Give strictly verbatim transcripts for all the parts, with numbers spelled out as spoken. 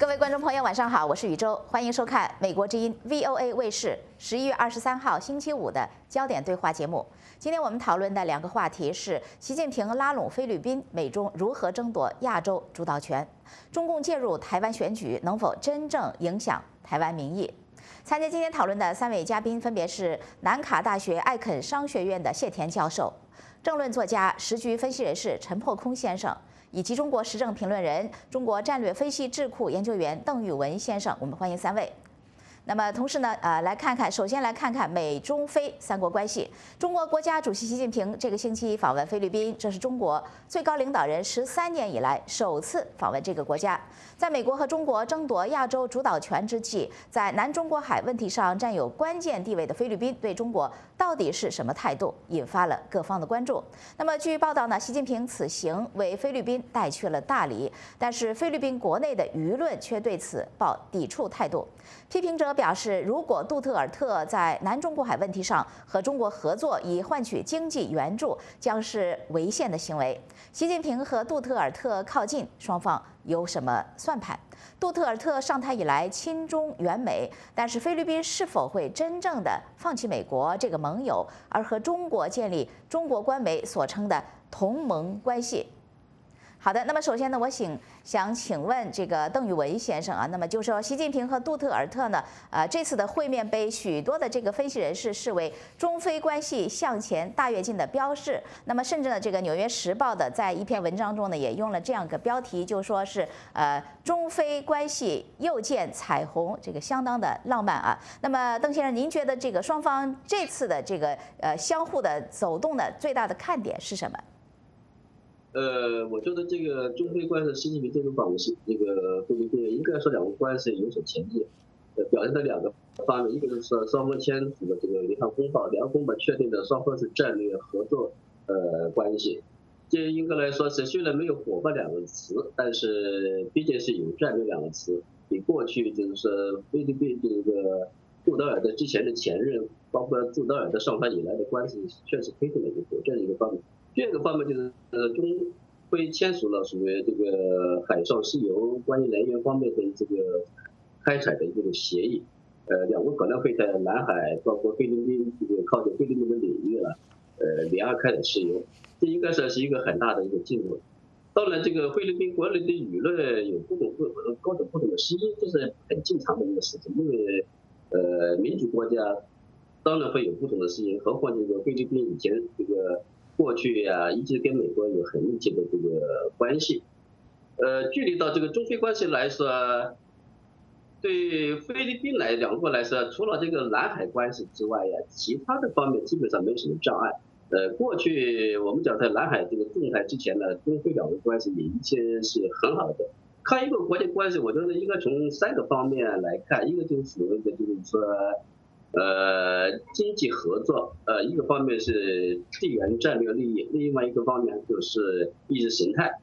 各位观众朋友，晚上好，我是宇宙，欢迎收看美国之音 V O A 卫视十一月二十三号星期五的焦点对话节目。今天我们讨论的两个话题是：习近平拉拢菲律宾，美中如何争夺亚洲主导权；中共介入台湾选举能否真正影响台湾民意？参加今天讨论的三位嘉宾分别是南卡大学艾肯商学院的谢田教授、政论作家、时局分析人士陈破空先生，以及中国时政评论人、中国战略分析智库研究员邓玉文先生，我们欢迎三位。那么同时呢，呃，来看看，首先来看看美中菲三国关系。中国国家主席习近平这个星期访问菲律宾，这是中国最高领导人十三年以来首次访问这个国家。在美国和中国争夺亚洲主导权之际，在南中国海问题上占有关键地位的菲律宾对中国到底是什么态度，引发了各方的关注。那么据报道呢，习近平此行为菲律宾带去了大礼，但是菲律宾国内的舆论却对此抱抵触态度。批评者表示，如果杜特尔特在南中国海问题上和中国合作以换取经济援助，将是违宪的行为。习近平和杜特尔特靠近，双方有什么算盘？杜特尔特上台以来亲中援美，但是菲律宾是否会真正的放弃美国这个盟友，而和中国建立中国官媒所称的同盟关系？好的，那么首先呢，我请想请问这个邓玉文先生啊，那么就是说，习近平和杜特尔特呢，呃，这次的会面被许多的这个分析人士视为中菲关系向前大跃进的标志。那么甚至呢，这个《纽约时报》的在一篇文章中呢，也用了这样一个标题，就说是呃中菲关系又见彩虹，这个相当的浪漫啊。那么邓先生，您觉得这个双方这次的这个呃相互的走动的最大的看点是什么？ 呃，我觉得这个中菲关系，习近平这次访问是这个菲律宾，应该说两国关系有所前进，呃，表现在两个方面，一个是说双方签署的这个联合公报，联合公报确定的双方是战略合作呃关系，这应该来说是虽然没有伙伴两个词，但是毕竟是有战略两个词，比过去就是说菲律宾这个杜特尔特之前的前任，包括杜特尔特上台以来的关系确实推进了一步，这是一个方面。第二个方面就是呃，中菲签署了属于这个海上石油关于能源方面的这个开采的这个协议，呃，两国可能会在南海，包括菲律宾这个靠近菲律宾的领域了，呃，联合开采石油，这应该算是一个很大的一个进步。当然，这个菲律宾国内的舆论有各种各各种不同的声音，这是很正常的一个事情，因为呃，民主国家当然会有不同的声音，何况这个菲律宾以前这个。过去呀、啊，一直跟美国有很密切的这个关系。呃，距离到这个中菲关系来说，对菲律宾来两国来说，除了这个南海关系之外呀，其他的方面基本上没什么障碍。呃，过去我们讲在南海这个仲裁之前呢，中菲两国关系也一切是很好的。看一个国际关系，我觉得应该从三个方面来看，一个就是所谓的就是说。呃，经济合作，呃，一个方面是地缘战略利益，另外一个方面就是意识形态，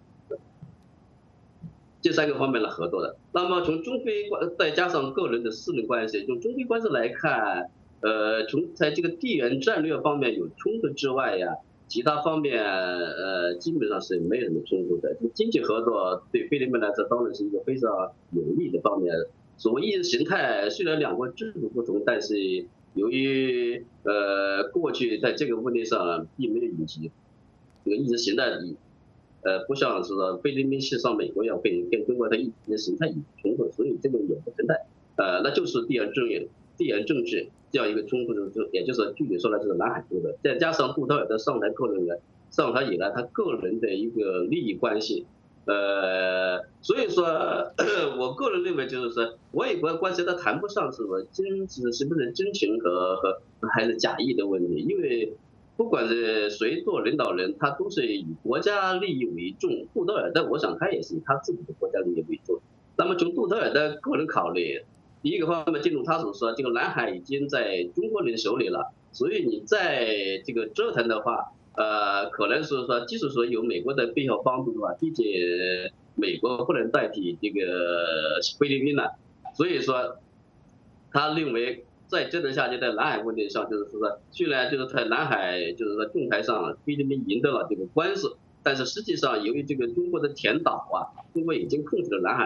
这三个方面来合作的。那么从中菲关再加上个人的私人关系，从中菲关系来看，呃，从在这个地缘战略方面有冲突之外呀，其他方面呃基本上是没有什么冲突的。经济合作对菲律宾来说当然是一个非常有利的方面。所谓意识形态，虽然两国制度不同，但是由于呃过去在这个问题上并没有引起这个意识形态，呃不像是说菲律宾系上美国要跟跟中国的意识形态有冲突，所以这个也不存在。呃，那就是地缘政治、地缘政治这样一个冲突的，也就是具体说来就是南海冲突，再加上杜特尔特上台个人的上台以来他个人的一个利益关系。呃，所以说，我个人认为就是说，外国关系它谈不上是说真是是不是真情和和还是假意的问题，因为不管是谁做领导人，他都是以国家利益为重。杜特尔特，我想他也是以他自己的国家利益为重。那么从杜特尔特个人考虑，第一个方面，正如他所说，这个南海已经在中国人手里了，所以你在这个折腾的话。呃，可能是说，即使说有美国的背后帮助的话，毕竟美国不能代替这个菲律宾了，所以说，他认为再折腾下去，在南海问题上，就是说，虽然就是在南海就是说仲裁上，菲律宾赢得了这个官司，但是实际上由于这个中国的填岛啊，中国已经控制了南海，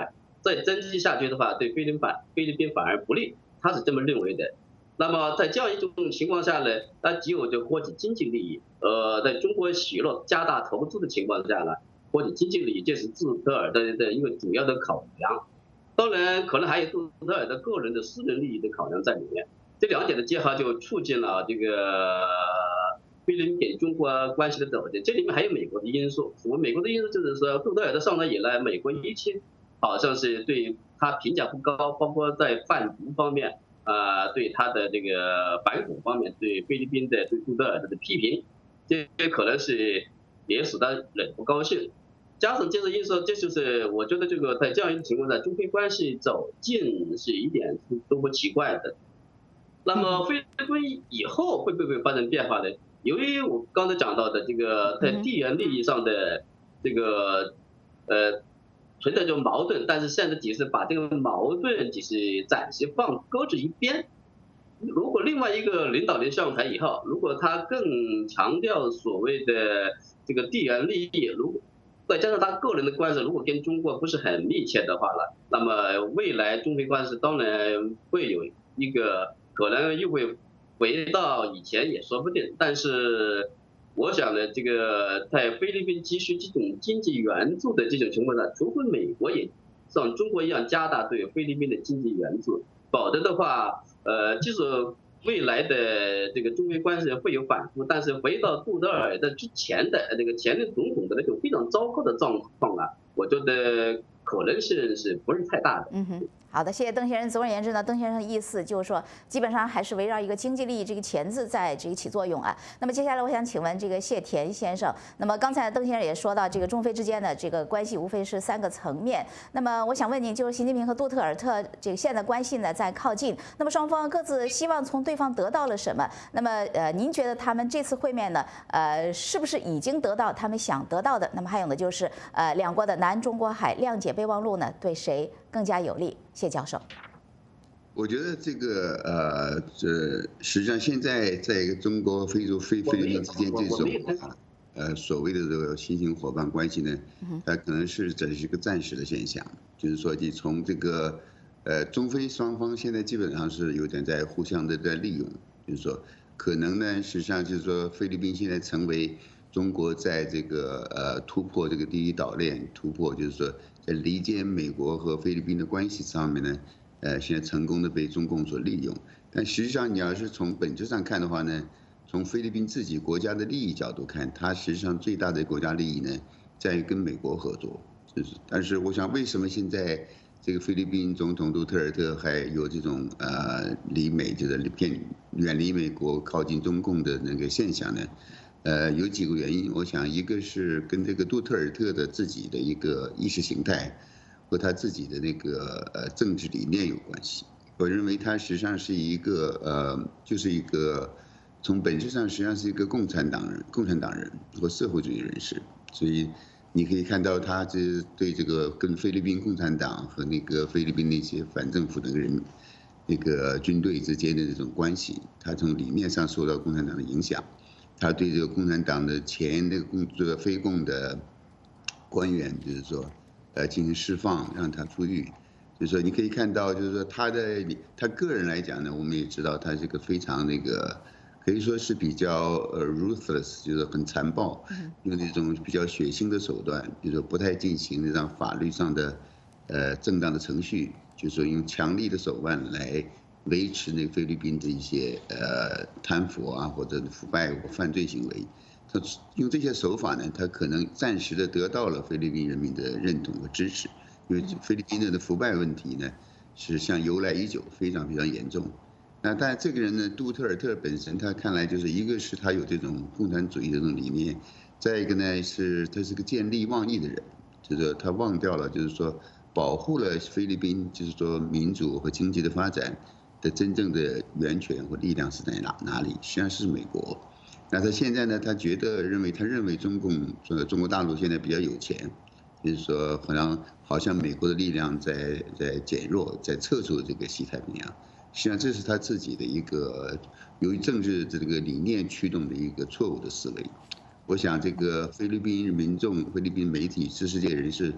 再增继下去的话，对菲律宾反菲律宾反而不利，他是这么认为的。那么在这样一种情况下呢，那只有就获取经济利益，呃，在中国许诺加大投资的情况下呢，获取经济利益，这是杜特尔的的一个主要的考量。当然，可能还有杜特尔的个人的私人利益的考量在里面。这两点的结合就促进了这个菲律宾跟中国关系的走近。这里面还有美国的因素，我美国的因素就是说，杜特尔的上台以来，美国一直好像是对他评价不高，包括在贩毒方面。啊、呃，对他的这个反腐方面，对菲律宾的对杜特尔的批评，这可能是也使他人不高兴。加上这个因素，这就是我觉得这个在这样一个情况下，中菲关系走近是一点都不奇怪的。那么菲律宾以后会不会发生变化呢？由于我刚才讲到的这个在地缘利益上的这个呃。存在这种矛盾，但是现在只是把这个矛盾只是暂时放搁置一边。如果另外一个领导人上台以后，如果他更强调所谓的这个地缘利益，如果再加上他个人的关系，如果跟中国不是很密切的话了，那么未来中菲关系当然会有一个可能又会回到以前也说不定，但是。我想呢，这个在菲律宾急需这种经济援助的这种情况下，除非美国也像中国一样加大对菲律宾的经济援助，否则的话，呃，即使未来的这个中菲关系会有反复，但是回到杜特尔的之前的这个前任总统的那种非常糟糕的状况啊，我觉得可能性是不是太大的。 嗯哼。好的，谢谢邓先生。总而言之呢，邓先生的意思就是说，基本上还是围绕一个经济利益这个钱字在这个起作用啊。那么接下来我想请问这个谢田先生，那么刚才邓先生也说到，这个中菲之间的这个关系无非是三个层面。那么我想问您，就是习近平和杜特尔特这个现在关系呢在靠近，那么双方各自希望从对方得到了什么？那么呃，您觉得他们这次会面呢，呃，是不是已经得到他们想得到的？那么还有呢，就是呃，两国的南中国海谅解备忘录呢，对谁更加有利？谢教授。 我觉得这个呃，这实际上现在在中国、非洲、非菲律宾之间这种呃所谓的这个新型伙伴关系呢，它可能是这是一个暂时的现象，就是说你从这个呃中非双方现在基本上是有点在互相的在利用，就是说可能呢，实际上就是说菲律宾现在成为中国在这个呃突破这个第一岛链，突破就是说在离间美国和菲律宾的关系上面呢。呃，现在成功的被中共所利用，但实际上你要是从本质上看的话呢，从菲律宾自己国家的利益角度看，它实际上最大的国家利益呢，在于跟美国合作。就是，但是我想，为什么现在这个菲律宾总统杜特尔特还有这种呃离美就是偏远离美国、靠近中共的那个现象呢？呃，有几个原因，我想一个是跟这个杜特尔特的自己的一个意识形态。和他自己的那个呃政治理念有关系。我认为他实际上是一个呃，就是一个从本质上实际上是一个共产党人、共产党人和社会主义人士。所以你可以看到他这对这个跟菲律宾共产党和那个菲律宾那些反政府的人那个军队之间的这种关系，他从理念上受到共产党的影响。他对这个共产党的前那个共这个非共的官员，就是说。呃，进行释放，让他出狱，就是说，你可以看到，就是说他的他个人来讲呢，我们也知道他是个非常那个，可以说是比较呃 ruthless， 就是很残暴，用那种比较血腥的手段，就是说不太进行那种法律上的呃正当的程序，就是说用强力的手腕来维持那菲律宾的一些呃贪腐啊或者腐败或犯罪行为。他用这些手法呢，他可能暂时的得到了菲律宾人民的认同和支持，因为菲律宾人的腐败问题呢，是像由来已久，非常非常严重。那但这个人呢，杜特尔特本身，他看来就是一个是他有这种共产主义的这种理念，再一个呢是他是个见利忘义的人，就是他忘掉了，就是说保护了菲律宾，就是说民主和经济的发展的真正的源泉和力量是在哪哪里？实际上是美国。那他现在呢？他觉得认为，他认为中共呃中国大陆现在比较有钱，就是说好像好像美国的力量在在减弱，在撤出这个西太平洋。实际上这是他自己的一个由于政治这个理念驱动的一个错误的思维。我想这个菲律宾民众、菲律宾媒体、知识界人士，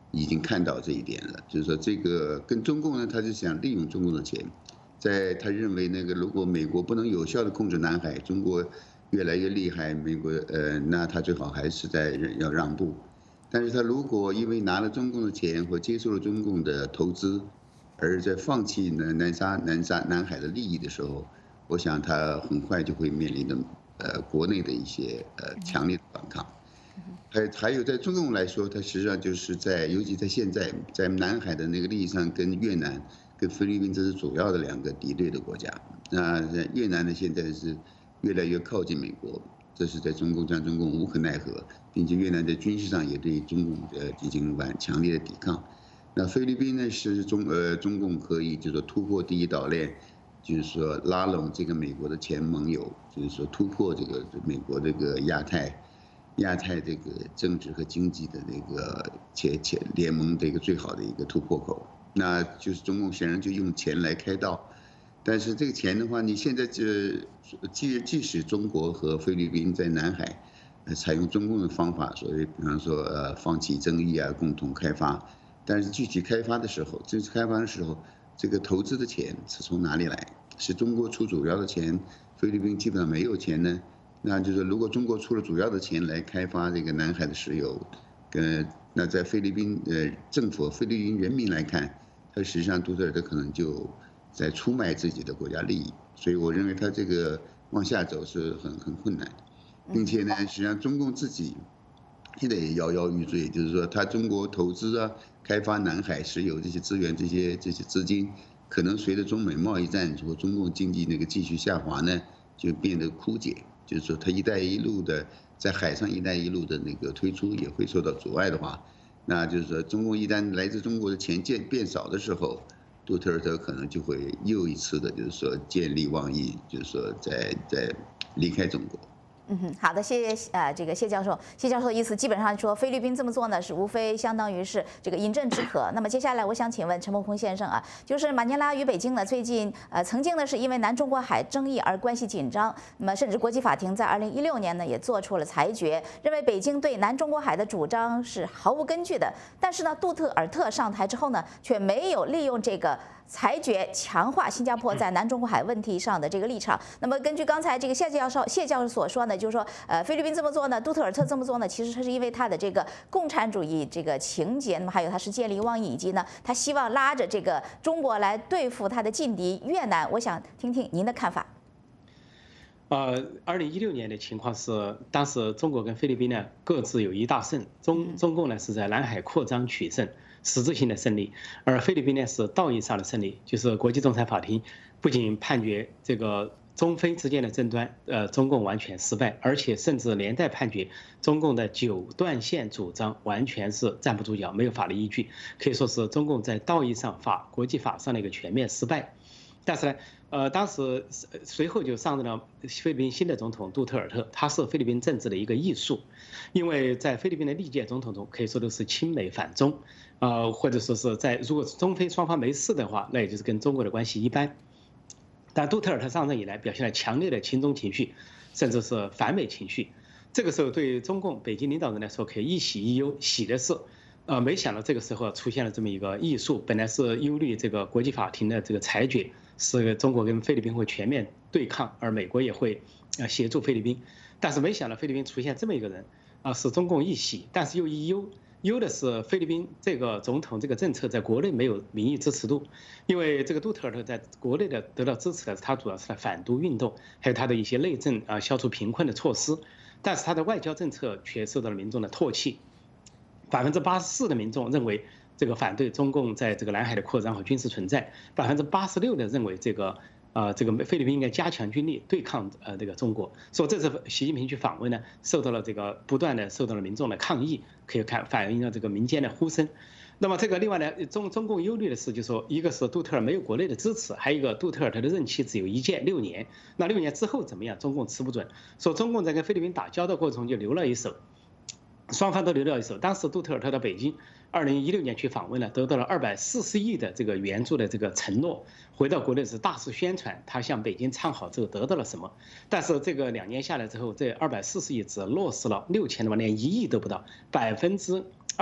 已经看到这一点了，就是说这个跟中共呢，他是想利用中共的钱，在他认为那个如果美国不能有效的控制南海，中国越来越厉害，美国呃，那他最好还是在要让步。但是他如果因为拿了中共的钱或接受了中共的投资，而在放弃南南沙南沙南海的利益的时候，我想他很快就会面临的呃国内的一些呃强烈的反抗。还还有在中共来说，它实际上就是在尤其在现在在南海的那个利益上，跟越南、跟菲律宾这是主要的两个敌对的国家。那越南呢现在是越来越靠近美国。这是在中共让中共无可奈何，并且越南在军事上也对中共呃进行蛮强烈的抵抗。那菲律宾呢是中呃中共可以就是说突破第一岛链，就是说拉拢这个美国的前盟友，就是说突破这个美国这个亚太亚太这个政治和经济的那个前前联盟的一个最好的一个突破口。那就是中共显然就用钱来开道。但是这个钱的话，你现在这即即使中国和菲律宾在南海，呃，采用中共的方法，所谓比方说呃放弃争议啊，共同开发，但是具体开发的时候，正式开发的时候，这个投资的钱是从哪里来？是中国出主要的钱，菲律宾基本上没有钱呢？那就是如果中国出了主要的钱来开发这个南海的石油，呃，那在菲律宾呃政府、菲律宾人民来看，他实际上杜特尔特可能就在出卖自己的国家利益，所以我认为他这个往下走是很很困难，并且呢，实际上中共自己现在也摇摇欲坠，就是说他中国投资啊、开发南海石油这些资源、这些这些资金，可能随着中美贸易战和中共经济那个继续下滑呢，就变得枯竭。就是说，他“一带一路”的在海上“一带一路”的那个推出也会受到阻碍的话，那就是说，中共一旦来自中国的钱变变少的时候，杜特尔特可能就会又一次的，就是说见利忘义，就是说在在离开中国。 嗯哼，好的，谢谢呃这个谢教授。谢教授的意思基本上说，菲律宾这么做呢，是无非相当于是这个饮鸩止渴。那么接下来我想请问陈伯鸿先生啊，就是马尼拉与北京呢，最近呃曾经呢是因为南中国海争议而关系紧张，那么甚至国际法庭在二零一六年呢也做出了裁决，认为北京对南中国海的主张是毫无根据的。但是呢，杜特尔特上台之后呢，却没有利用这个裁决强化新加坡在南中国海问题上的这个立场。那么根据刚才这个谢教授谢教授所说呢，就是说，呃，菲律宾这么做呢，杜特尔特这么做呢，其实他是因为他的这个共产主义这个情节，那么还有他是见利忘义，以及呢，他希望拉着这个中国来对付他的劲敌越南。我想听听您的看法。 呃，二零一六年的情况是，当时中国跟菲律宾呢各自有一大胜，中中共呢是在南海扩张取胜，实质性的胜利，而菲律宾呢是道义上的胜利，就是国际仲裁法庭不仅判决这个中菲之间的争端，呃，中共完全失败，而且甚至连带判决中共的九段线主张完全是站不住脚，没有法律依据，可以说是中共在道义上、法国际法上的一个全面失败。但是呢，呃，当时随后就上任了菲律宾新的总统杜特尔特，他是菲律宾政治的一个艺术，因为在菲律宾的历届总统中，可以说都是亲美反中，呃，或者说是在如果中菲双方没事的话，那也就是跟中国的关系一般。但杜特尔特上任以来，表现了强烈的亲中情绪，甚至是反美情绪。这个时候，对于中共北京领导人来说，可以一喜一忧。喜的是，呃，没想到这个时候出现了这么一个艺术，本来是忧虑这个国际法庭的这个裁决，是中国跟菲律宾会全面对抗，而美国也会呃协助菲律宾。但是没想到菲律宾出现这么一个人，啊，是中共一喜，但是又一忧。忧的是菲律宾这个总统这个政策在国内没有民意支持度，因为这个杜特尔特在国内的得到支持的，他主要是在反毒运动，还有他的一些内政啊、消除贫困的措施，但是他的外交政策却受到了民众的唾弃，百分之八十四的民众认为这个反对中共在这个南海的扩张和军事存在，百分之八十六的认为这个。呃，这个菲律宾应该加强军力对抗呃这个中国。说这次习近平去访问呢，受到了这个不断的受到了民众的抗议，可以看反映了这个民间的呼声。那么这个另外呢，中中共忧虑的是，就是说一个是杜特尔没有国内的支持，还有一个杜特尔特的任期只有一届六年，那六年之后怎么样，中共吃不准。说中共在跟菲律宾打交道过程中就留了一手。双方都留了一手。当时杜特尔特到北京，二零一六年去访问了，得到了二百四十亿的这个援助的这个承诺。回到国内是大肆宣传，他向北京唱好之后得到了什么？但是这个两年下来之后，这二百四十亿只落实了六千多万，连一亿都不到，百分之二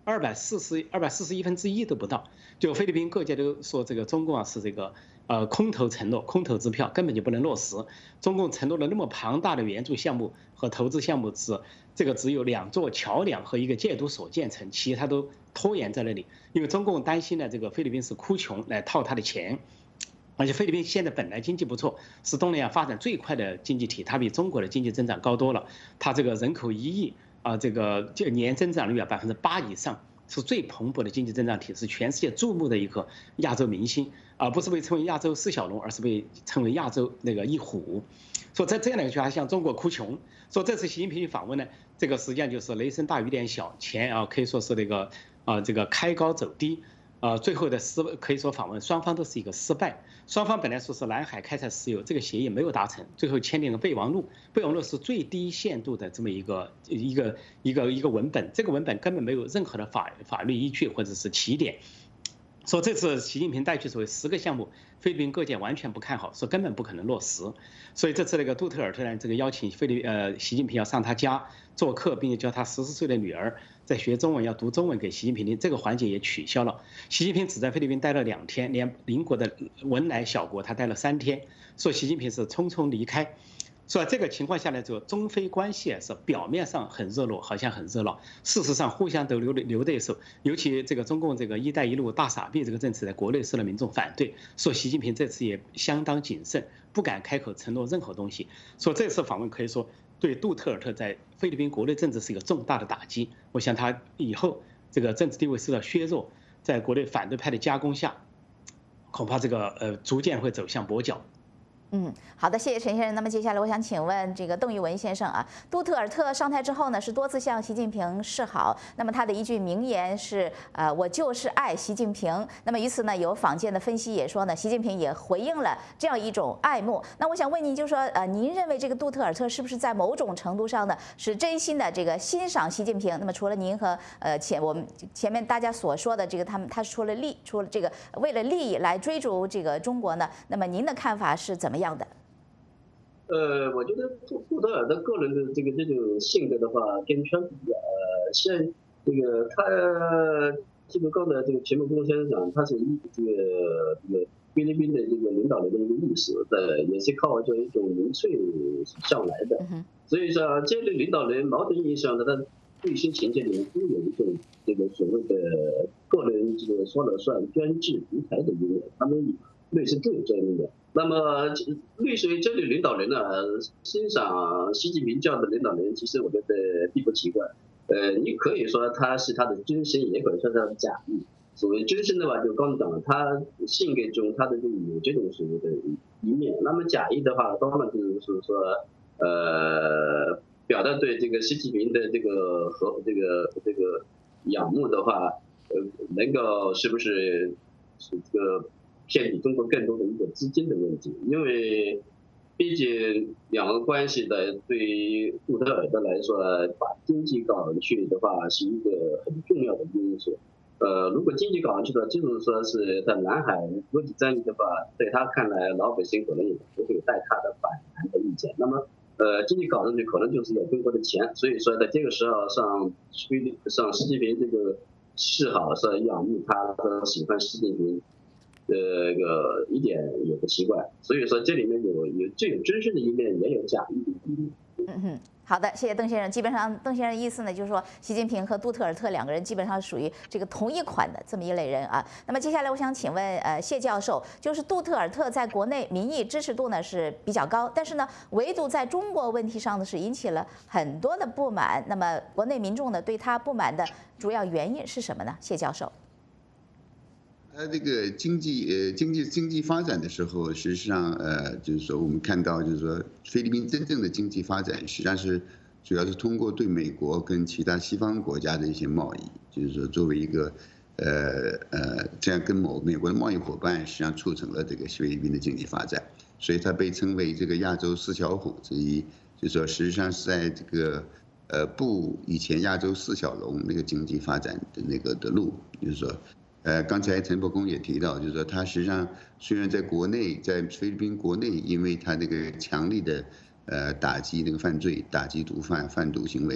二百四十二百四十一分之一都不到。就菲律宾各界都说这个中共啊是这个呃空头承诺、空头支票，根本就不能落实。中共承诺了那么庞大的援助项目和投资项目，只这个只有两座桥梁和一个戒毒所建成，其他都拖延在那里。因为中共担心呢，这个菲律宾是哭穷来套他的钱。而且菲律宾现在本来经济不错，是东南亚发展最快的经济体，它比中国的经济增长高多了。它这个人口一亿啊，这个这年增长率啊百分之八以上，是最蓬勃的经济增长体，是全世界注目的一个亚洲明星，而不是被称为亚洲四小龙，而是被称为亚洲那个一虎。说在这样的一个情况下，向中国哭穷。说这次习近平去访问呢，这个实际上就是雷声大雨点小，钱啊可以说是那个啊这个开高走低。呃，最后的失可以说访问双方都是一个失败。双方本来说是南海开采石油，这个协议没有达成，最后签订了备忘录。备忘录是最低限度的这么一个一个一个一个文本，这个文本根本没有任何的法法律依据或者是起点。说这次习近平带去所谓十个项目，菲律宾各界完全不看好，说根本不可能落实。所以这次那个杜特尔特呢，这个邀请菲律呃习近平要上他家做客，并且叫他十四岁的女儿在学中文要读中文给习近平听，这个环节也取消了。习近平只在菲律宾待了两天，连邻国的文莱小国他待了三天，说习近平是匆匆离开。所以这个情况下呢，就中非关系是表面上很热络，好像很热闹，事实上互相都流流对手。尤其这个中共这个“一带一路”大傻逼这个政策，在国内受到民众反对，说习近平这次也相当谨慎，不敢开口承诺任何东西。说这次访问可以说对杜特尔特在菲律宾国内政治是一个重大的打击。我想他以后这个政治地位受到削弱，在国内反对派的加工下，恐怕这个呃逐渐会走向跛脚。 嗯，好的，谢谢陈先生。那么接下来我想请问这个邓玉文先生啊，杜特尔特上台之后呢，是多次向习近平示好。那么他的一句名言是，呃，我就是爱习近平。那么于此呢，有坊间的分析也说呢，习近平也回应了这样一种爱慕。那我想问您，就是说，呃，您认为这个杜特尔特是不是在某种程度上呢，是真心的这个欣赏习近平？那么除了您和呃前我们前面大家所说的这个，他们他是除了利，除了这个为了利益来追逐这个中国呢？那么您的看法是怎么样的？ 呃，我觉得杜杜特尔的个人的这个这种性格的话，跟川普一样，呃，像这个他这个刚才这个钱穆公先生讲，他是一这个这个菲律宾的这个领导人的一个意识，在也是靠这一种民粹上来的。所以说，这类领导人某种意义上的他内心情节里面都有一种这个所谓的个人这个说了算、专制独裁的一面，他们类似都有这一面。那么，类似于这类领导人呢，欣赏习近平这样的领导人，其实我觉得并不奇怪。呃，你可以说他是他的真身，也可以说他的假意。所谓真身的话，就刚才讲了，他性格中他的这有这种所谓的一面。那么假意的话，当然就是说，呃，表达对这个习近平的这个和这个这个仰慕的话，呃，能够是不是是这个骗取中国更多的一个资金的问题？因为毕竟两个关系的对于杜特尔特来说，把经济搞上去的话是一个很重要的因素。呃，如果经济搞上去的，就是说是在南海国际战力的话，在他看来，老百姓可能也不会带他的反弹的意见。那么，呃，经济搞上去可能就是有中国的钱，所以说在这个时候上上习近平这个示好，是仰慕他，喜欢习近平。这个一点也不奇怪，所以说这里面有有最有真实的一面，也有假意的一面。 嗯哼，好的，谢谢邓先生。基本上，邓先生的意思呢，就是说，习近平和杜特尔特两个人基本上属于这个同一款的这么一类人啊。那么接下来，我想请问呃谢教授，就是杜特尔特在国内民意支持度呢是比较高，但是呢，唯独在中国问题上呢是引起了很多的不满。那么国内民众呢对他不满的主要原因是什么呢？谢教授。 它这个经济呃经济经济发展的时候，实际上呃就是说我们看到就是说菲律宾真正的经济发展实际上是主要是通过对美国跟其他西方国家的一些贸易，就是说作为一个呃呃这样跟某美国的贸易伙伴，实际上促成了这个菲律宾的经济发展，所以它被称为这个亚洲四小虎之一，就是说实际上是在这个呃步以前亚洲四小龙那个经济发展的那个的路，就是说。呃，刚才陈伯公也提到，就是说，他实际上虽然在国内，在菲律宾国内，因为他这个强力的呃打击那个犯罪、打击毒贩、贩毒行为，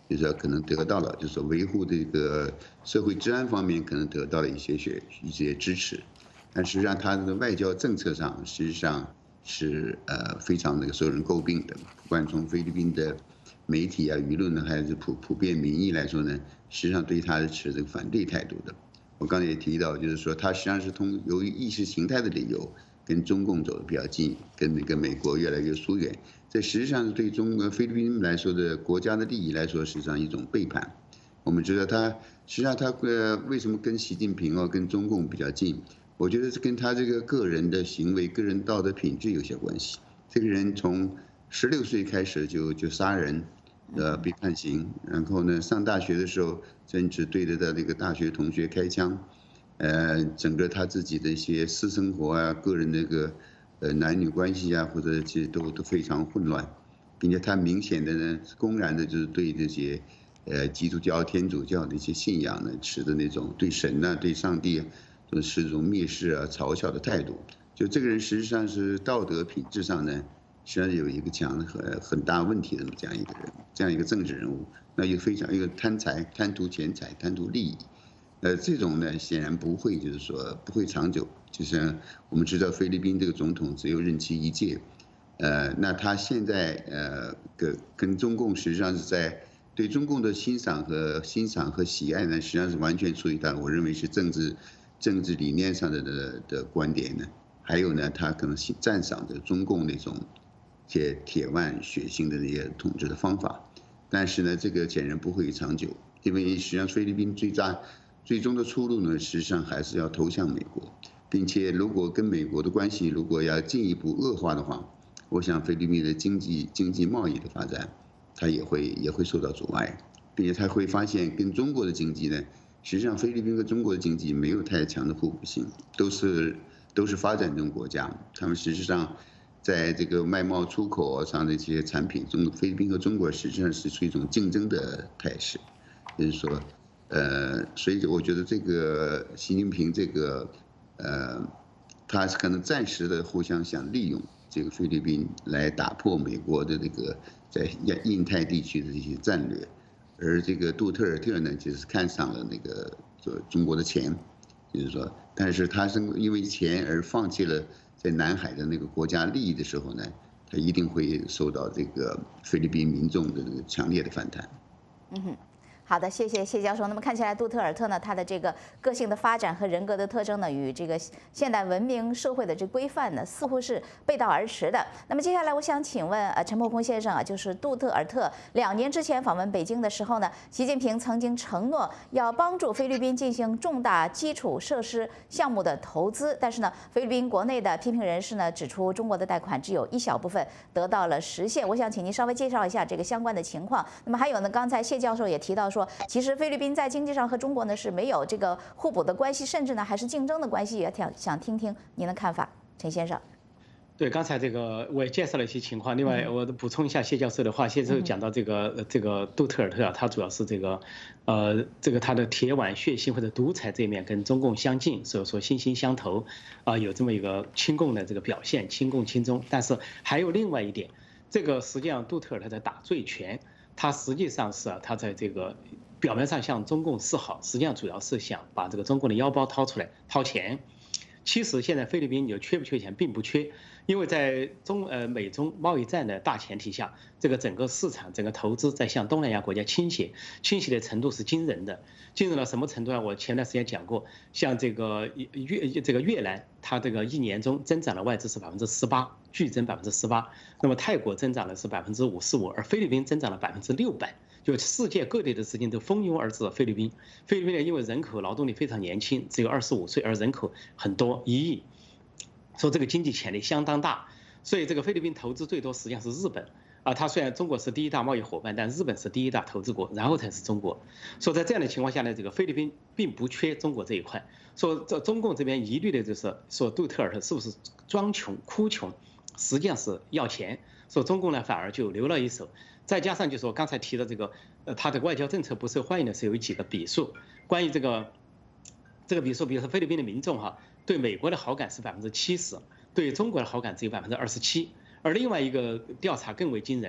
就是说可能得到了，就是说维护这个社会治安方面可能得到了一些些一些支持，但实际上他的外交政策上实际上是呃非常那个受人诟病的，不管从菲律宾的媒体啊、舆论呢，还是普普遍民意来说呢，实际上对他是持这个反对态度的。我刚才也提到，就是说他实际上是通由于意识形态的理由，跟中共走得比较近，跟那个美国越来越疏远。这实际上是对中国菲律宾来说的国家的利益来说，实际上一种背叛。我们知道他实际上他呃为什么跟习近平哦跟中共比较近？我觉得是跟他这个个人的行为、个人道德品质有些关系。这个人从十六岁开始就就杀人，呃被判刑，然后呢上大学的时候甚至对着他那个大学同学开枪，呃整个他自己的一些私生活啊、个人那个。呃，男女关系啊，或者其实都都非常混乱，并且他明显的呢，公然的就是对这些，呃，基督教、天主教的一些信仰呢，持的那种对神呐、啊、对上帝，都是这种蔑视啊、嘲笑的态度。就这个人实际上是道德品质上呢，实际上有一个强的很很大问题的这样一个人，这样一个政治人物，那就非常一个贪财、贪图钱财、贪图利益。呃，这种呢，显然不会，就是说不会长久。就像我们知道，菲律宾这个总统只有任期一届，呃，那他现在呃跟跟中共实际上是在对中共的欣赏和欣赏和喜爱呢，实际上是完全出于他我认为是政治政治理念上的的的观点呢，还有呢，他可能赞赏着中共那种铁铁腕血腥的那些统治的方法，但是呢，这个显然不会长久，因为实际上菲律宾最大。最终的出路呢，实际上还是要投向美国，并且如果跟美国的关系如果要进一步恶化的话，我想菲律宾的经济经济贸易的发展，它也会也会受到阻碍，并且他会发现跟中国的经济呢，实际上菲律宾和中国的经济没有太强的互补性，都是都是发展中国家，他们实际上在这个外贸出口上的这些产品中，菲律宾和中国实际上是处于一种竞争的态势，就是说。呃，所以我觉得这个习近平这个，呃，他可能暂时的互相想利用这个菲律宾来打破美国的这个在印太地区的这些战略，而这个杜特尔特呢，就是看上了那个就中国的钱，就是说，但是他是因为钱而放弃了在南海的那个国家利益的时候呢，他一定会受到这个菲律宾民众的这个强烈的反弹。 嗯哼。好的，谢谢谢教授。那么看起来杜特尔特呢，他的这个个性的发展和人格的特征呢，与这个现代文明社会的这规范呢，似乎是背道而驰的。那么接下来我想请问呃陈伯公先生啊，就是杜特尔特两年之前访问北京的时候呢，习近平曾经承诺要帮助菲律宾进行重大基础设施项目的投资，但是呢，菲律宾国内的批评人士呢指出，中国的贷款只有一小部分得到了实现。我想请您稍微介绍一下这个相关的情况。那么还有呢，刚才谢教授也提到说。其实菲律宾在经济上和中国呢是没有这个互补的关系，甚至呢还是竞争的关系，也想想听听您的看法，陈先生。 对，刚才这个我也介绍了一些情况。另外，我补充一下谢教授的话，谢教授讲到这个这个杜特尔特啊，他主要是这个，呃，这个他的铁腕血腥或者独裁这一面跟中共相近，所以说惺惺相投，啊，有这么一个亲共的这个表现，亲共亲中。但是还有另外一点，这个实际上杜特尔特在打醉拳，他实际上是啊，他在这个。表面上向中共示好，实际上主要是想把这个中共的腰包掏出来掏钱。其实现在菲律宾有缺不缺钱，并不缺，因为在中呃美中贸易战的大前提下，这个整个市场整个投资在向东南亚国家倾斜，倾斜的程度是惊人的，惊人到什么程度呢？我前段时间讲过，像这个越这个越南，它这个一年中增长的外资是百分之十八，剧增百分之十八，那么泰国增长的是百分之五十五，而菲律宾增长了百分之六百。就世界各地的资金都蜂拥而至菲律宾。菲律宾呢，因为人口劳动力非常年轻，只有二十五岁，而人口很多一亿，说这个经济潜力相当大，所以这个菲律宾投资最多实际上是日本啊。它虽然中国是第一大贸易伙伴，但日本是第一大投资国，然后才是中国。所以在这样的情况下呢，这个菲律宾并不缺中国这一块。说这中共这边疑虑的就是说杜特尔特是不是装穷哭穷，实际上是要钱。说中共呢反而就留了一手。再加上就是我刚才提的这个，呃，他的外交政策不受欢迎的是有几个笔数。关于这个，这个笔数，比如说菲律宾的民众哈，对美国的好感是百分之七十，对中国的好感只有百分之二十七。而另外一个调查更为惊人，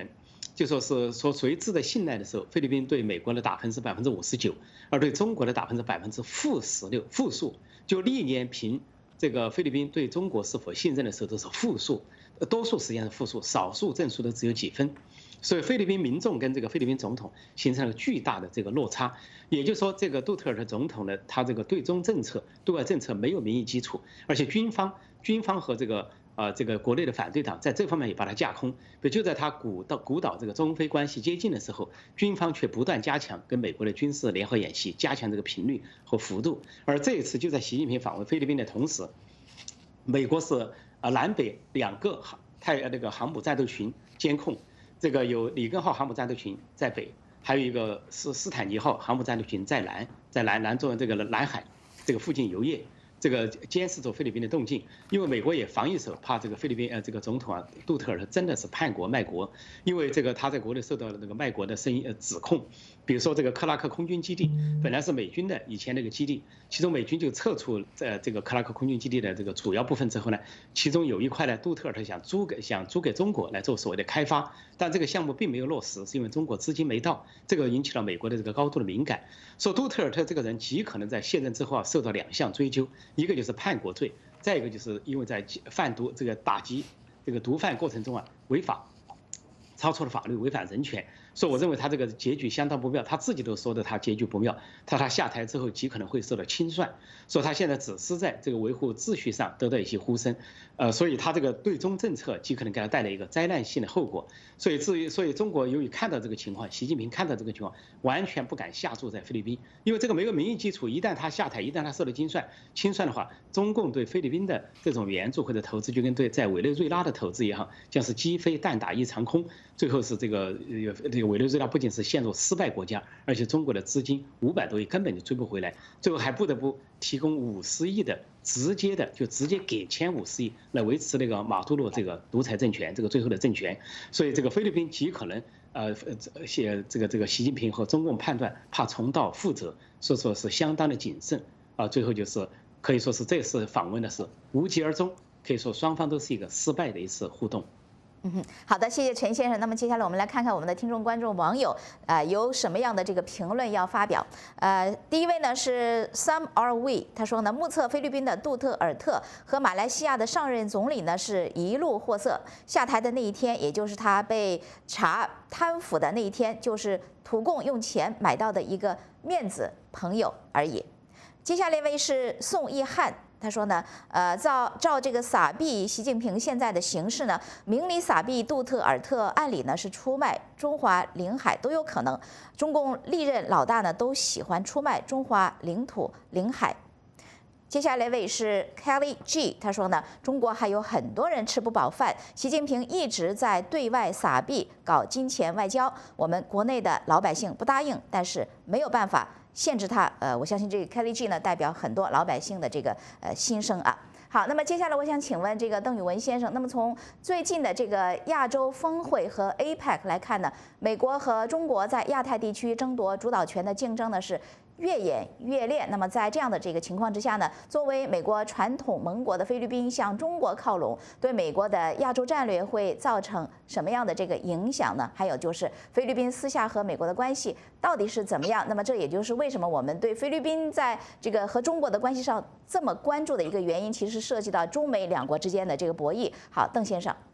就说是说谁值得信赖的时候，菲律宾对美国的打分是百分之五十九，而对中国的打分是百分之负十六，负数。就历年评这个菲律宾对中国是否信任的时候都是负数，多数实际上是负数，少数正数都只有几分。所以菲律宾民众跟这个菲律宾总统形成了巨大的这个落差。也就是说，这个杜特尔特总统呢，他这个对中政策、对外政策没有民意基础，而且军方、军方和这个。呃，这个国内的反对党在这方面也把它架空，就在他鼓捣鼓捣这个中非关系接近的时候，军方却不断加强跟美国的军事联合演习，加强这个频率和幅度。而这一次就在习近平访问菲律宾的同时，美国是呃南北两个航太那个航母战斗群监控，这个有里根号航母战斗群在北，还有一个是斯坦尼号航母战斗群在南，在南南中这个南海这个附近游曳。这个监视着菲律宾的动静，因为美国也防一手，怕这个菲律宾呃这个总统啊杜特尔特真的是叛国卖国，因为这个他在国内受到了那个卖国的声音呃指控，比如说这个克拉克空军基地本来是美军的以前那个基地，其中美军就撤出呃这个克拉克空军基地的这个主要部分之后呢，其中有一块呢杜特尔特想租给想租给中国来做所谓的开发，但这个项目并没有落实，是因为中国资金没到，这个引起了美国的这个高度的敏感，说杜特尔特这个人极可能在卸任之后啊受到两项追究。一个就是叛国罪，再一个就是因为在贩毒这个打击这个毒贩过程中啊违法，超出了法律，违反人权。所以我认为他这个结局相当不妙，他自己都说的他结局不妙。他他下台之后极可能会受到清算，所以他现在只是在这个维护秩序上得到一些呼声，呃，所以他这个对中政策极可能给他带来一个灾难性的后果。所以至于所以中国由于看到这个情况，习近平看到这个情况，完全不敢下注在菲律宾，因为这个没有民意基础，一旦他下台，一旦他受了清算，清算的话，中共对菲律宾的这种援助或者投资，就跟对在委内瑞拉的投资一样，将是鸡飞蛋打一场空，最后是这个呃。委内瑞拉不仅是陷入失败国家，而且中国的资金五百多亿根本就追不回来，最后还不得不提供五十亿的直接的，就直接给钱五十亿来维持那个马杜罗这个独裁政权，这个最后的政权。所以这个菲律宾极可能呃呃这个这个习近平和中共判断怕重蹈覆辙，所以说是相当的谨慎啊。最后就是可以说是这次访问的是无疾而终，可以说双方都是一个失败的一次互动。 嗯哼，好的，谢谢陈先生。那么接下来我们来看看我们的听众、观众、网友，呃，有什么样的这个评论要发表。呃，第一位呢是 Some Are We， 他说呢，目测菲律宾的杜特尔特和马来西亚的上任总理呢是一路货色，下台的那一天，也就是他被查贪腐的那一天，就是土共用钱买到的一个面子朋友而已。接下来一位是宋义汉。他说呢，呃，照照这个撒币习近平现在的形势呢，明里撒币杜特尔特按理呢是出卖中华领海都有可能，中共历任老大呢都喜欢出卖中华领土领海。接下来一位是 Kelly G， 他说呢，中国还有很多人吃不饱饭，习近平一直在对外撒币搞金钱外交，我们国内的老百姓不答应，但是没有办法限制他，呃，我相信这个 Kelly G 呢代表很多老百姓的这个呃心声啊。好，那么接下来我想请问这个邓宇文先生，那么从最近的这个亚洲峰会和 A P E C 来看呢，美国和中国在亚太地区争夺主导权的竞争呢是越演越烈。那么在这样的这个情况之下呢，作为美国传统盟国的菲律宾向中国靠拢，对美国的亚洲战略会造成什么样的这个影响呢？还有就是菲律宾私下和美国的关系到底是怎么样？那么这也就是为什么我们对菲律宾在这个和中国的关系上这么关注的一个原因，其实涉及到中美两国之间的这个博弈。好，邓先生。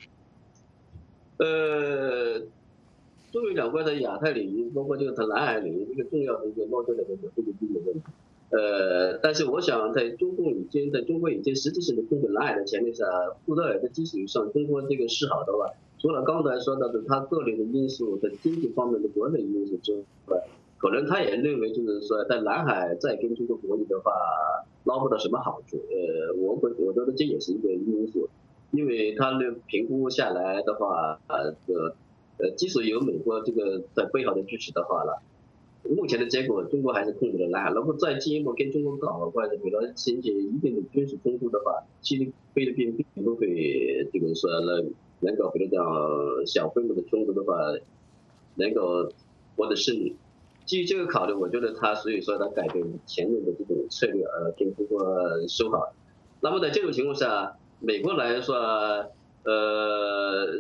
呃。中美两国在亚太领域，包括这个在南海领域，一个重要的一个落在了这个菲律宾的问题。呃，但是我想，在中共已经在中国已经实质性的控制南海的前提下，杜特尔的基础上，中国这个示好的话，除了刚才说到的他个人的因素，在经济方面的国内因素之外，可能他也认为就是说，在南海再跟中国博弈的话，捞不到什么好处。呃，我我我觉得这也是一个因素，因为他的评估下来的话，呃，这个。呃，即使有美国这个在背后的支持的话了，目前的结果，中国还是控制了南海。如果再进一步跟中国搞或者给他掀起一定的军事冲突的话，其实菲律宾并不会这个说能能够比如讲小规模的冲突的话，能够获得胜利。基于这个考虑，我觉得他所以说他改变前面的这种策略，呃，跟中国修好。那么在这种情况下，美国来说，呃。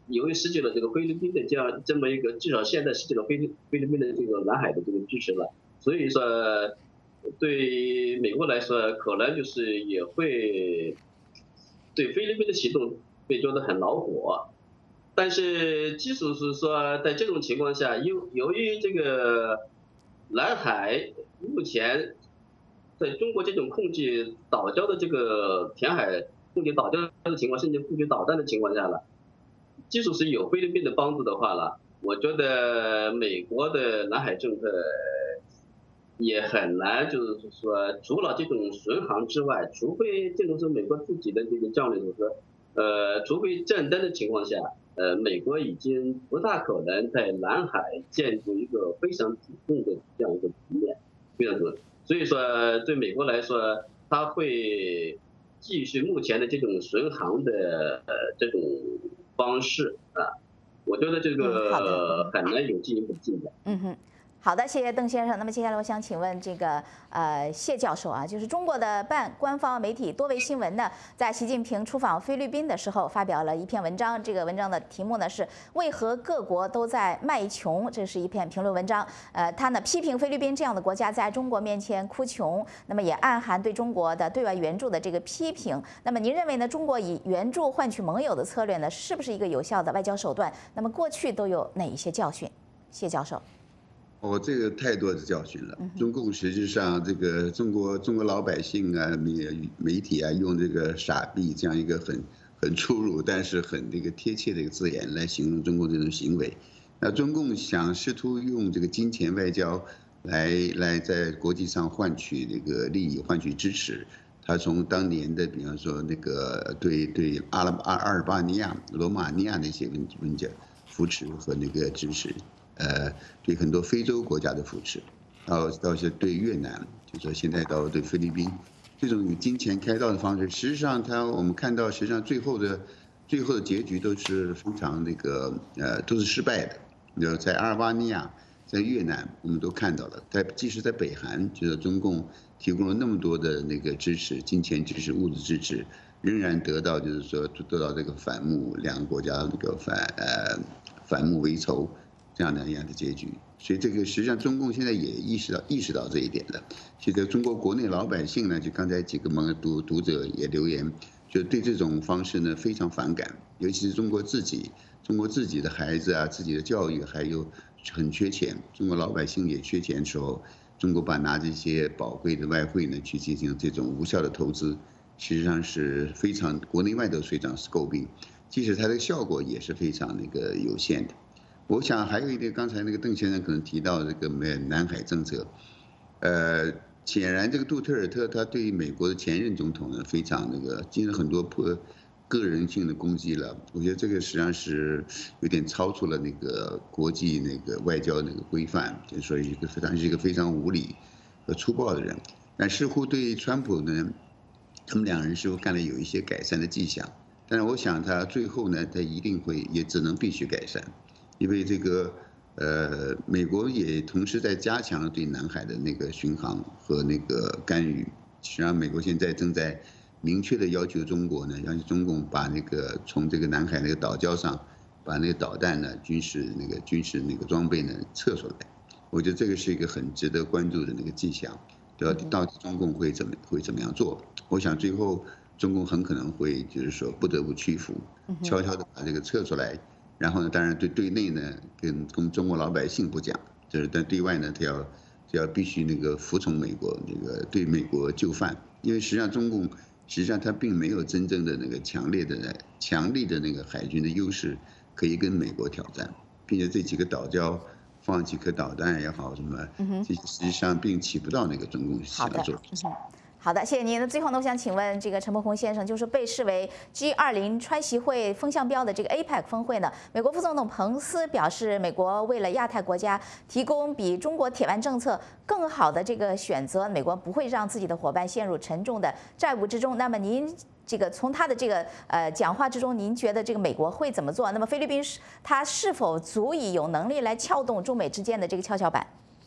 由于失去了这个菲律宾的这样这么一个，至少现在失去了菲律菲律宾的这个南海的这个支持了，所以说对美国来说，可能就是也会对菲律宾的行动被觉得很恼火。但是即使是说在这种情况下，由由于这个南海目前在中国这种控制岛礁的这个填海、控制岛礁的情况，甚至布局导弹的情况下了，即使是有菲律宾的帮助的话了，我觉得美国的南海政策也很难，就是说除了这种巡航之外，除非这种是美国自己的这个战略，就是说，呃，除非战争的情况下，呃，美国已经不大可能在南海建筑一个非常主动的这样一个局面，非常主动。所以说，对美国来说，它会继续目前的这种巡航的呃这种方式啊，我觉得这个很难有进一步进展。 嗯哼。好的，谢谢邓先生。那么接下来我想请问这个呃谢教授啊，就是中国的办官方媒体多维新闻呢，在习近平出访菲律宾的时候发表了一篇文章，这个文章的题目呢是为何各国都在卖穷，这是一篇评论文章。呃，他呢批评菲律宾这样的国家在中国面前哭穷，那么也暗含对中国的对外援助的这个批评。那么您认为呢？中国以援助换取盟友的策略呢，是不是一个有效的外交手段？那么过去都有哪一些教训？谢教授。 哦，这个太多的教训了。中共实际上，这个中国中国老百姓啊，媒媒体啊，用这个傻逼这样一个很很粗鲁，但是很这个贴切的一个字眼来形容中共这种行为。那中共想试图用这个金钱外交来来在国际上换取这个利益，换取支持。他从当年的，比方说那个对对阿拉阿阿尔巴尼亚、罗马尼亚那些文文件扶持和那个支持。呃，对很多非洲国家的扶持，到到是对越南，就说现在到对菲律宾，这种以金钱开道的方式，实际上他我们看到，实际上最后的最后的结局都是非常那个呃都是失败的。有在阿尔巴尼亚，在越南，我们都看到了，在即使在北韩，就是中共提供了那么多的那个支持，金钱支持、物质支持，仍然得到就是说得到这个反目，两个国家那个反呃反目为仇。这样的一样的结局，所以这个实际上中共现在也意识到意识到这一点了。其实中国国内老百姓呢，就刚才几个盟读读者也留言，就对这种方式呢非常反感，尤其是中国自己，中国自己的孩子啊，自己的教育还有很缺钱，中国老百姓也缺钱的时候，中国把拿这些宝贵的外汇呢去进行这种无效的投资，实际上是非常国内外都非常诟病，即使它的效果也是非常那个有限的。我想还有一点，刚才那个邓先生可能提到这个南海政策，呃，显然这个杜特尔特他对美国的前任总统呢非常那个进行了很多破个人性的攻击了。我觉得这个实际上是有点超出了那个国际那个外交那个规范，就是说一个非常是一个非常无理和粗暴的人。但似乎对川普呢，他们两人似乎看来有一些改善的迹象，但是我想他最后呢，他一定会也只能必须改善。因为这个，呃，美国也同时在加强对南海的那个巡航和那个干预。实际上，美国现在正在明确的要求中国呢，要求中共把那个从这个南海那个岛礁上，把那个导弹呢、军事那个军事那个装备呢撤出来。我觉得这个是一个很值得关注的那个迹象。到底到底中共会怎么会怎么样做？我想最后中共很可能会就是说不得不屈服，悄悄的把这个撤出来。然后呢，当然对对内呢，跟跟中国老百姓不讲，就是但对外呢，他要他要必须那个服从美国，那个对美国就范。因为实际上中共实际上他并没有真正的那个强烈的强力的那个海军的优势可以跟美国挑战，并且这几个岛礁放几颗导弹也好什么，这些实际上并起不到那个中共想要做的。 好的，谢谢您。那最后呢，我想请问这个陈伯宏先生，就是被视为 G 二十 川习会风向标的这个 A P E C 峰会呢，美国副总统彭斯表示，美国为了亚太国家提供比中国铁腕政策更好的这个选择，美国不会让自己的伙伴陷入沉重的债务之中。那么您这个从他的这个呃讲话之中，您觉得这个美国会怎么做？那么菲律宾它是否足以有能力来撬动中美之间的这个跷跷板？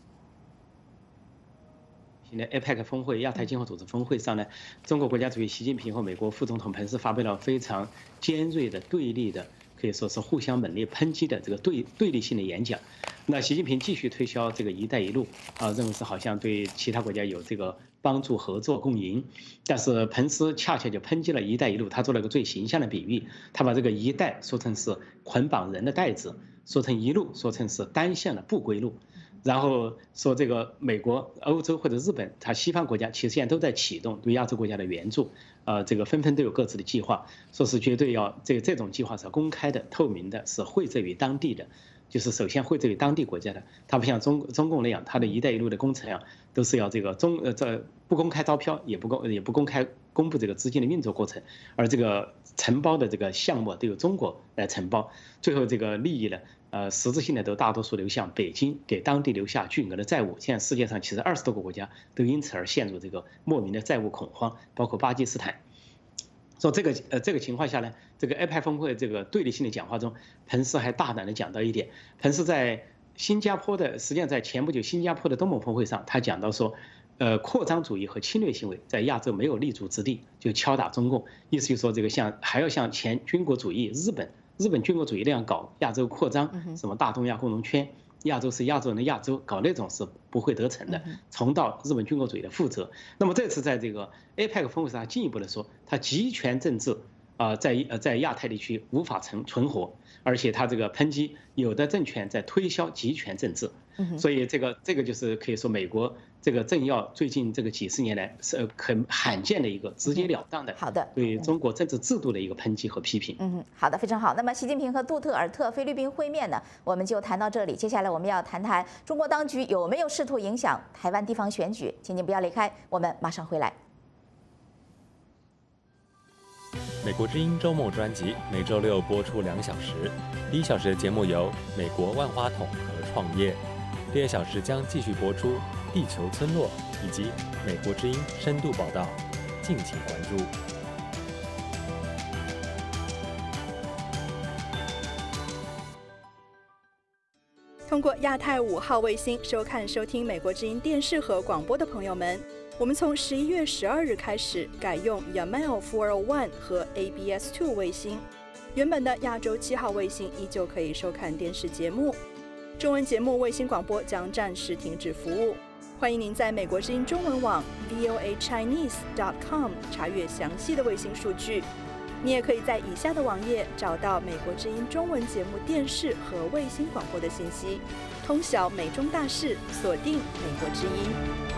的 A P E C 峰会、亚太经合组织峰会上呢，中国国家主席习近平和美国副总统彭斯发表了非常尖锐的、对立的，可可以说是互相猛烈抨击的这个对对立性的演讲。那习近平继续推销这个“一带一路”，啊，认为是好像对其他国家有这个帮助、合作、共赢。但是彭斯恰恰就抨击了“一带一路”，他做了个最形象的比喻，他把这个“一带”说成是捆绑人的带子，说成“一路”说成是单向的不归路。然后说这个美国、欧洲或者日本，它西方国家其实现在都在启动对亚洲国家的援助，呃，这个纷纷都有各自的计划，说是绝对要这这种计划是公开的、透明的，是惠泽于当地的，就是首先惠泽于当地国家的。它不像中中共那样，它的一带一路的工程啊，都是要这个中呃这不公开招标，也不公也不公开公布这个资金的运作过程，而这个承包的这个项目都由中国来承包，最后这个利益呢？呃，实质性的都大多数流向北京，给当地留下巨额的债务。现在世界上其实二十多个国家都因此而陷入这个莫名的债务恐慌，包括巴基斯坦。说这个呃这个情况下呢，这个 A P E C 峰会这个对立性的讲话中，彭斯还大胆的讲到一点，彭斯在新加坡的，实际上在前不久新加坡的东盟峰会上，他讲到说，呃，扩张主义和侵略行为在亚洲没有立足之地，就敲打中共，意思就是说这个像还要像前军国主义日本。日本军国主义那样搞亚洲扩张，什么大东亚共荣圈，亚洲是亚洲人的亚洲，搞那种是不会得逞的，重蹈日本军国主义的覆辙。那么这次在这个 A P E C 峰会上进一步的说，它集权政治啊，在呃在亚太地区无法存存活，而且它这个抨击有的政权在推销集权政治，所以这个这个就是可以说美国这个政要最近这个几十年来是很罕见的一个直截了当的好的对中国政治制度的一个抨击和批评。 嗯，好的，非常好。那么习近平和杜特尔特菲律宾会面呢，我们就谈到这里。接下来我们要谈谈中国当局有没有试图影响台湾地方选举，请您不要离开，我们马上回来。 美国之音周末专辑每周六播出两小时，第一小时的节目由美国万花筒和创业，第二小时将继续播出地球村落以及美国之音深度报道，敬请关注。 通过亚太五号卫星收看收听美国之音电视和广播的朋友们，我们从十一月十二日开始改用 Yamal 四二一和 A B S 二卫星，原本的亚洲七号卫星依旧可以收看电视节目。中文节目卫星广播将暂时停止服务，欢迎您在美国之音中文网 V O A Chinese dot com 查阅详细的卫星数据。你也可以在以下的网页找到美国之音中文节目电视和卫星广播的信息，通晓美中大事，锁定美国之音。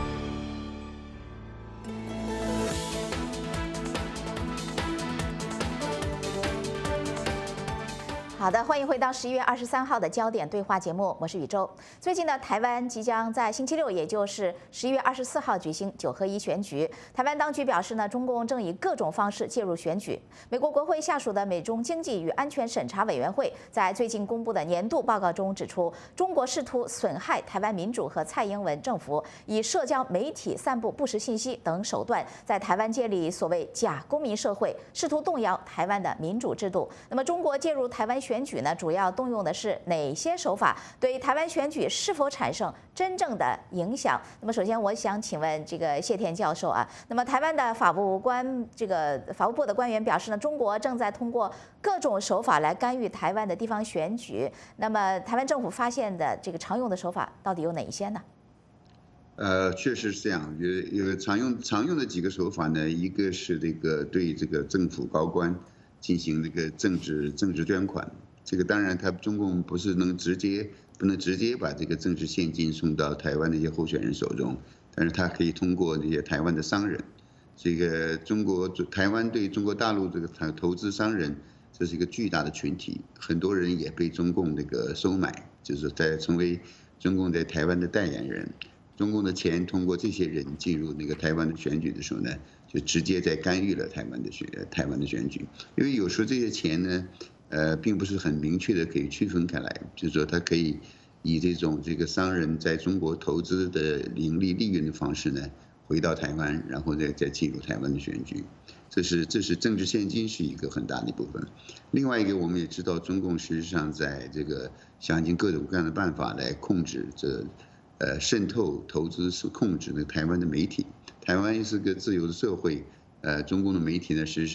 好的，欢迎回到十一月二十三号的焦点对话节目，我是宇宙。最近呢，台湾即将在星期六，也就是十一月二十四号举行九合一选举。台湾当局表示呢，中共正以各种方式介入选举。美国国会下属的美中经济与安全审查委员会在最近公布的年度报告中指出，中国试图损害台湾民主和蔡英文政府以社交媒体散布不实信息等手段，在台湾建立所谓假公民社会，试图动摇台湾的民主制度。那么，中国介入台湾选举呢，主要动用的是哪些手法？对台湾选举是否产生真正的影响？那么，首先我想请问这个谢田教授啊，那么台湾的法务官这个法务部的官员表示呢，中国正在通过各种手法来干预台湾的地方选举。那么，台湾政府发现的这个常用的手法到底有哪一些呢？ 呃，确实是这样。有有常用常用的几个手法呢，一个是这个对这个政府高官进行这个政治政治捐款。这个当然，他中共不是能直接不能直接把这个政治现金送到台湾的一些候选人手中，但是他可以通过那些台湾的商人，这个中国台湾对中国大陆这个投资商人，这是一个巨大的群体，很多人也被中共那个收买，就是在成为中共在台湾的代言人。中共的钱通过这些人进入那个台湾的选举的时候呢，就直接在干预了台湾的选台湾的选举，因为有时候这些钱呢。呃，并不是很明确的可以区分开来，就是说，他可以以这种这个商人在中国投资的盈利利润的方式呢，回到台湾，然后再再进入台湾的选举，这是这是政治现金是一个很大的一部分。另外一个，我们也知道，中共实际上在这个想尽各种各样的办法来控制这，呃，渗透投资是控制那台湾的媒体。台湾是个自由的社会，呃，中共的媒体呢，实际上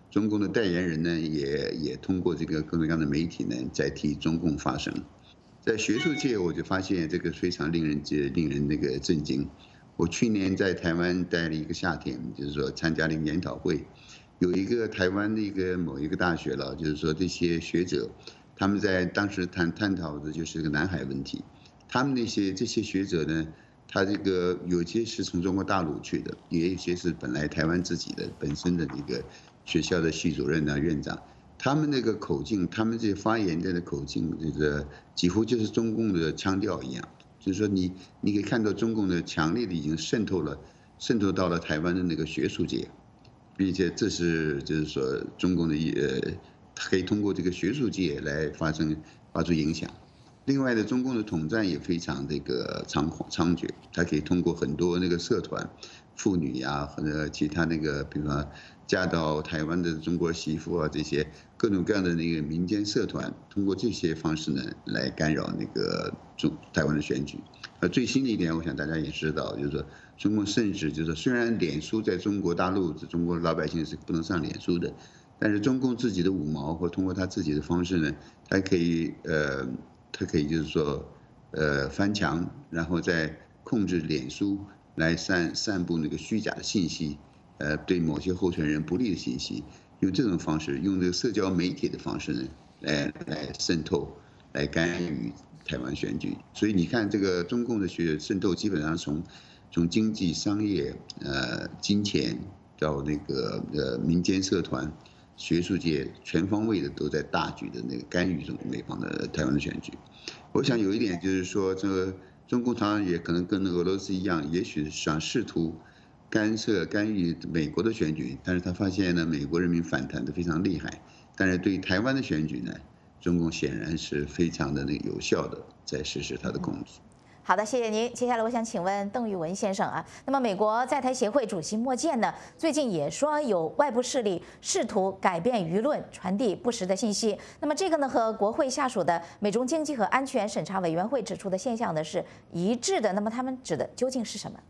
中共的代言人呢，也也通过这个各种各样的媒体呢，在替中共发声。在学术界，我就发现这个非常令人令人那个震惊。我去年在台湾待了一个夏天，就是说参加了一个研讨会，有一个台湾的一个某一个大学了，就是说这些学者，他们在当时探探讨的就是这个南海问题。他们那些这些学者呢，他这个有些是从中国大陆去的，也有些是本来台湾自己的本身的这个学校的系主任啊、院长。他们那个口径，他们这发言的口径，这个几乎就是中共的腔调一样。就是说你，你可以看到中共的强烈的已经渗透了，渗透到了台湾的那个学术界，并且这是就是说中共的呃，可以通过这个学术界来发生发出影响。另外的，中共的统战也非常这个猖狂猖獗，它可以通过很多那个社团、妇女呀、啊、或者其他那个，比如说嫁到台湾的中国媳妇啊，这些各种各样的那个民间社团，通过这些方式呢来干扰那个中台湾的选举。呃，最新的一点，我想大家也知道，就是说中共甚至就是虽然脸书在中国大陆，中国老百姓是不能上脸书的，但是中共自己的五毛或通过他自己的方式呢，它可以呃。它可以就是说，呃，翻墙，然后再控制脸书来散散布那个虚假的信息，呃，对某些候选人不利的信息，用这种方式，用这个社交媒体的方式呢，来来渗透，来干预台湾选举。所以你看，这个中共的学渗透基本上从从经济、商业、呃，金钱到那个呃民间社团。学术界全方位的都在大举的那个干预中美方的台湾的选举。我想有一点就是说，这个中共当然也可能跟俄罗斯一样，也许想试图干涉干预美国的选举，但是他发现呢，美国人民反弹的非常厉害，但是对台湾的选举呢，中共显然是非常的那个有效的在实施它的控制。 好的，谢谢您。接下来我想请问邓玉文先生啊，那么美国在台协会主席莫健呢，最近也说有外部势力试图改变舆论，传递不实的信息。那么这个呢，和国会下属的美中经济和安全审查委员会指出的现象呢是一致的。那么他们指的究竟是什么？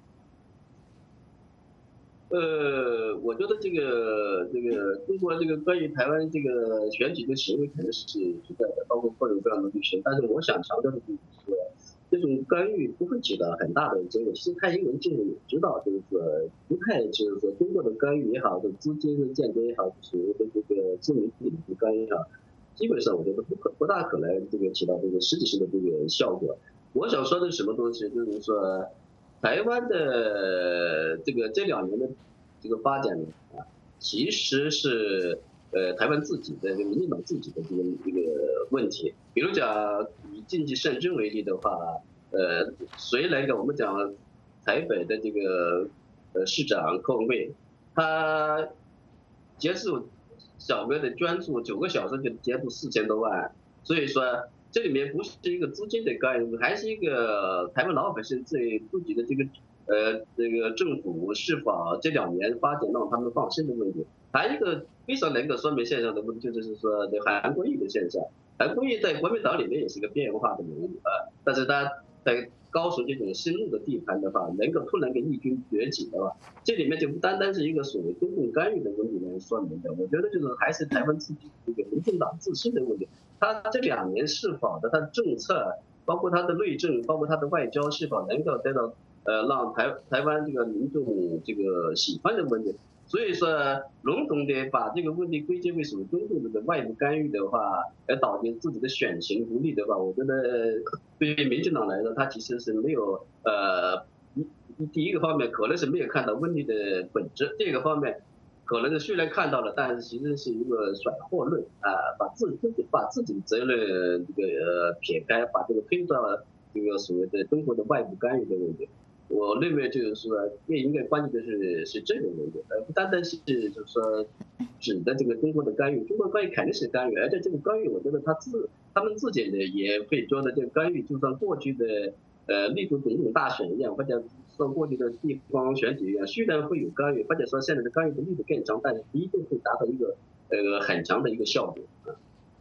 呃，我觉得这个这个中国这个关于台湾这个选举的行为肯定是存在的，包括各种各样的律师。但是我想强调的就是说，这种干预不会起到很大的结果。其实蔡英文政府也知道，就是说不太就是说中国的干预也好，这资金的间谍也好，所谓的这个自媒体的干预也好，基本上我觉得不可不大可能这个起到这个实质性的这个效果。我想说的是什么东西，就是说台湾的这个这两年的这个发展啊，其实是呃台湾自己的这个民进党自己的这个这个问题。比如讲以经济胜政为例的话，呃，谁来给我们讲台北的这个呃市长柯文慧，他结束小哥的捐助九个小时就结束四千多万，所以说这里面不是一个资金的干预，还是一个台湾老百姓对自己的这个呃这个政府是否这两年发展让他们放心的问题。还有一个非常能够说明现象的问题，就是说这韩国瑜的现象。韩国瑜在国民党里面也是个边缘化的人物啊，但是他在高雄这种新路的地盘的话，能够突然给义军崛起的话，这里面就不单单是一个所谓中共干预的问题来说明的，我觉得就是还是台湾自己这个民进党自身的问题。他这两年是否的他的政策，包括他的内政，包括他的外交，是否能够得到呃让台台湾这个民众这个喜欢的问题。所以说，笼统的把这个问题归结为属于中共的外部干预的话，而导致自己的选情不利的话，我觉得对于民进党来说，他其实是没有呃，第一个方面可能是没有看到问题的本质，第二个方面可能是虽然看到了，但是其实是一个甩货论啊，把自自己把自己的责任这个呃撇开，把这个推到这个所谓的中国的外部干预的问题。我认为就是说，更应该关注的是是这个问题，而不单单是就是说指的这个中国的干预。中国干预肯定是干预，而且这个干预，我觉得他自他们自己的也会觉得这个干预，就像过去的呃力度总统大选一样，或者像过去的地方选举一样，虽然会有干预，或者说现在的干预的力度更强，但是不一定会达到一个呃很强的一个效果啊。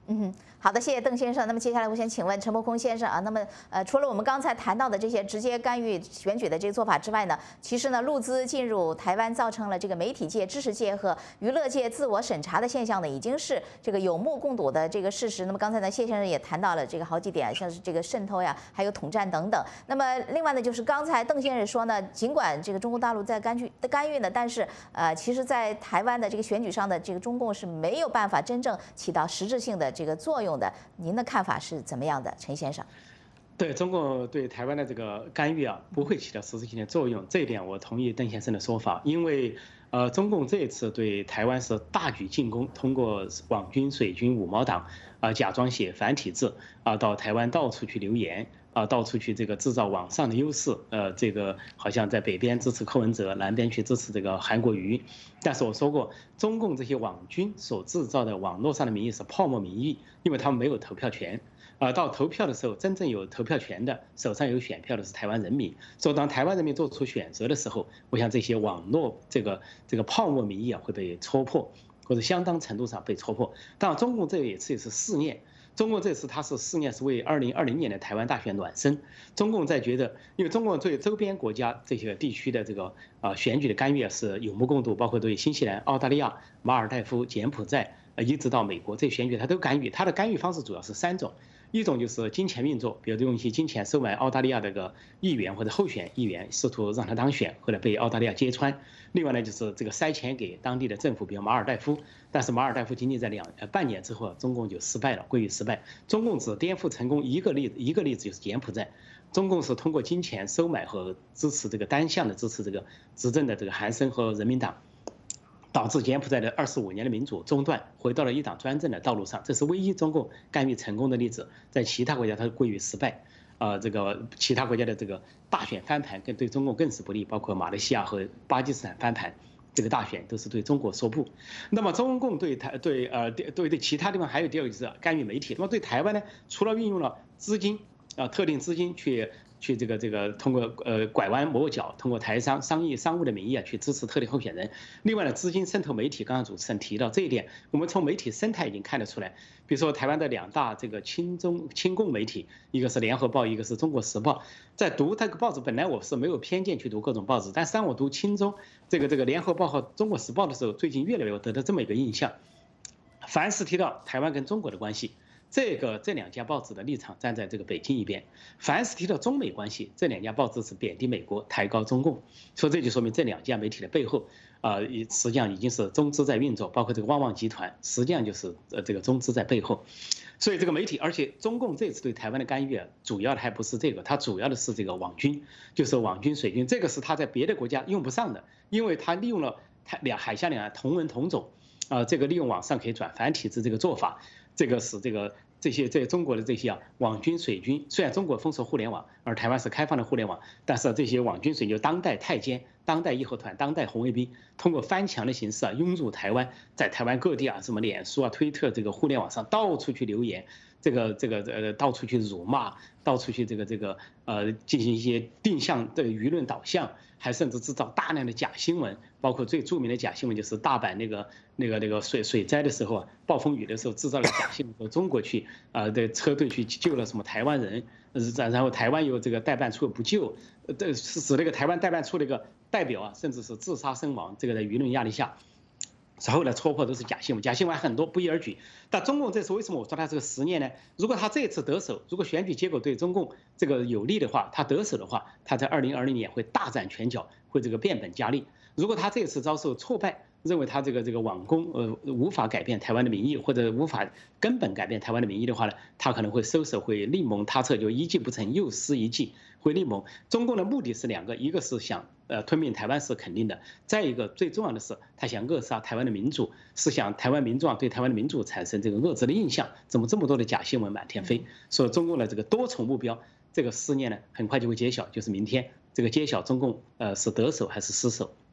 嗯，好的，谢谢邓先生。那么接下来我想请问陈伯空先生啊，那么呃，除了我们刚才谈到的这些直接干预选举的这个做法之外呢，其实呢，陆资进入台湾造成了这个媒体界、知识界和娱乐界自我审查的现象呢，已经是这个有目共睹的这个事实。那么刚才呢，谢先生也谈到了这个好几点，像是这个渗透呀，还有统战等等。那么另外呢，就是刚才邓先生说呢，尽管这个中国大陆在干预的干预呢，但是呃，其实在台湾的这个选举上的这个中共是没有办法真正起到实质性的这个作用的。您的看法是怎么样的，陈先生？ 对中共对台湾的这个干预啊，不会起到实质性的作用，这一点我同意邓先生的说法。因为呃，中共这一次对台湾是大举进攻，通过网军、水军、五毛党啊、呃，假装写繁体字啊、呃，到台湾到处去留言啊、呃，到处去这个制造网上的优势。呃，这个好像在北边支持柯文哲，南边去支持这个韩国瑜。但是我说过，中共这些网军所制造的网络上的民意是泡沫民意，因为他们没有投票权。啊，到投票的时候，真正有投票权的、手上有选票的是台湾人民。所以，当台湾人民做出选择的时候，我想这些网络这个这个泡沫民意啊会被戳破，或者相当程度上被戳破。当然，中共这一次也是试验。中共这次它是试验，是为二零二零年的台湾大选暖身。中共在觉得，因为中共对周边国家这些地区的这个啊选举的干预是有目共睹，包括对新西兰、澳大利亚、马尔代夫、柬埔寨，呃，一直到美国这些选举，它都干预。它的干预方式主要是三种。一种就是金钱运作，比如用一些金钱收买澳大利亚这个议员或者候选议员，试图让他当选，后来被澳大利亚揭穿。另外呢，就是这个塞钱给当地的政府，比如马尔代夫，但是马尔代夫仅仅在两呃半年之后，中共就失败了，归于失败。中共只颠覆成功一个例子，一个例子就是柬埔寨。中共是通过金钱收买和支持这个单向的支持这个执政的这个韩森和人民党。导致柬埔寨的二十五年的民主中断，回到了一党专政的道路上，这是唯一中共干预成功的例子。在其他国家，它归于失败。呃，这个其他国家的这个大选翻盘，更对中共更是不利，包括马来西亚和巴基斯坦翻盘，这个大选都是对中国说不。那么中共对台对呃对对其他地方还有第二个就是干预媒体。那么对台湾呢，除了运用了资金啊、呃、特定资金去。去这个这个通过呃拐弯抹角，通过台商商业商务的名义啊去支持特定候选人。另外呢，资金渗透媒体，刚刚主持人提到这一点，我们从媒体生态已经看得出来。比如说台湾的两大这个亲中亲共媒体，一个是联合报，一个是中国时报。在读这个报纸，本来我是没有偏见去读各种报纸，但是当我读亲中这个这个联合报和中国时报的时候，最近越来越得到这么一个印象：凡是提到台湾跟中国的关系，这个这两家报纸的立场站在这个北京一边。凡是提到中美关系，这两家报纸是贬低美国，抬高中共。所以这就说明这两家媒体的背后，啊，实际上已经是中资在运作，包括这个旺旺集团，实际上就是呃这个中资在背后。所以这个媒体，而且中共这次对台湾的干预啊，主要的还不是这个，它主要的是这个网军，就是网军、水军，这个是他在别的国家用不上的，因为他利用了台两海峡两岸同文同种，啊，这个利用网上可以转繁体字这个做法。这个使这个这些在中国的这些啊网军水军，虽然中国封锁互联网，而台湾是开放的互联网，但是这些网军水军、当代太监、当代义和团、当代红卫兵，通过翻墙的形式啊涌入台湾，在台湾各地啊什么脸书啊、推特这个互联网上到处去留言，这个这个呃到处去辱骂，到处去这个这个呃进行一些定向的舆论导向，还甚至制造大量的假新闻，包括最著名的假新闻就是大阪那个那个那个水水灾的时候啊，暴风雨的时候制造了假新闻，说中国去啊的车队去救了什么台湾人，然然后台湾有这个代办处不救，呃是使那个台湾代办处那个代表啊，甚至是自杀身亡，这个在舆论压力下。后来戳破都是假新闻，假新闻很多不一而举。但中共这次为什么我说他这个实验呢？如果他这次得手，如果选举结果对中共这个有利的话，他得手的话，他在二零二零年会大展拳脚，会这个变本加厉。如果他这次遭受挫败，认为他这个这个网攻呃无法改变台湾的民意，或者无法根本改变台湾的民意的话呢，他可能会收手，会另谋他策，就一计不成又施一计，会另谋。中共的目的是两个，一个是想呃吞并台湾是肯定的，再一个最重要的是他想扼杀台湾的民主，是想台湾民众啊对台湾的民主产生这个恶质的印象。怎么这么多的假新闻满天飞？所以中共的这个多重目标，这个思念呢很快就会揭晓，就是明天这个揭晓中共呃是得手还是失手。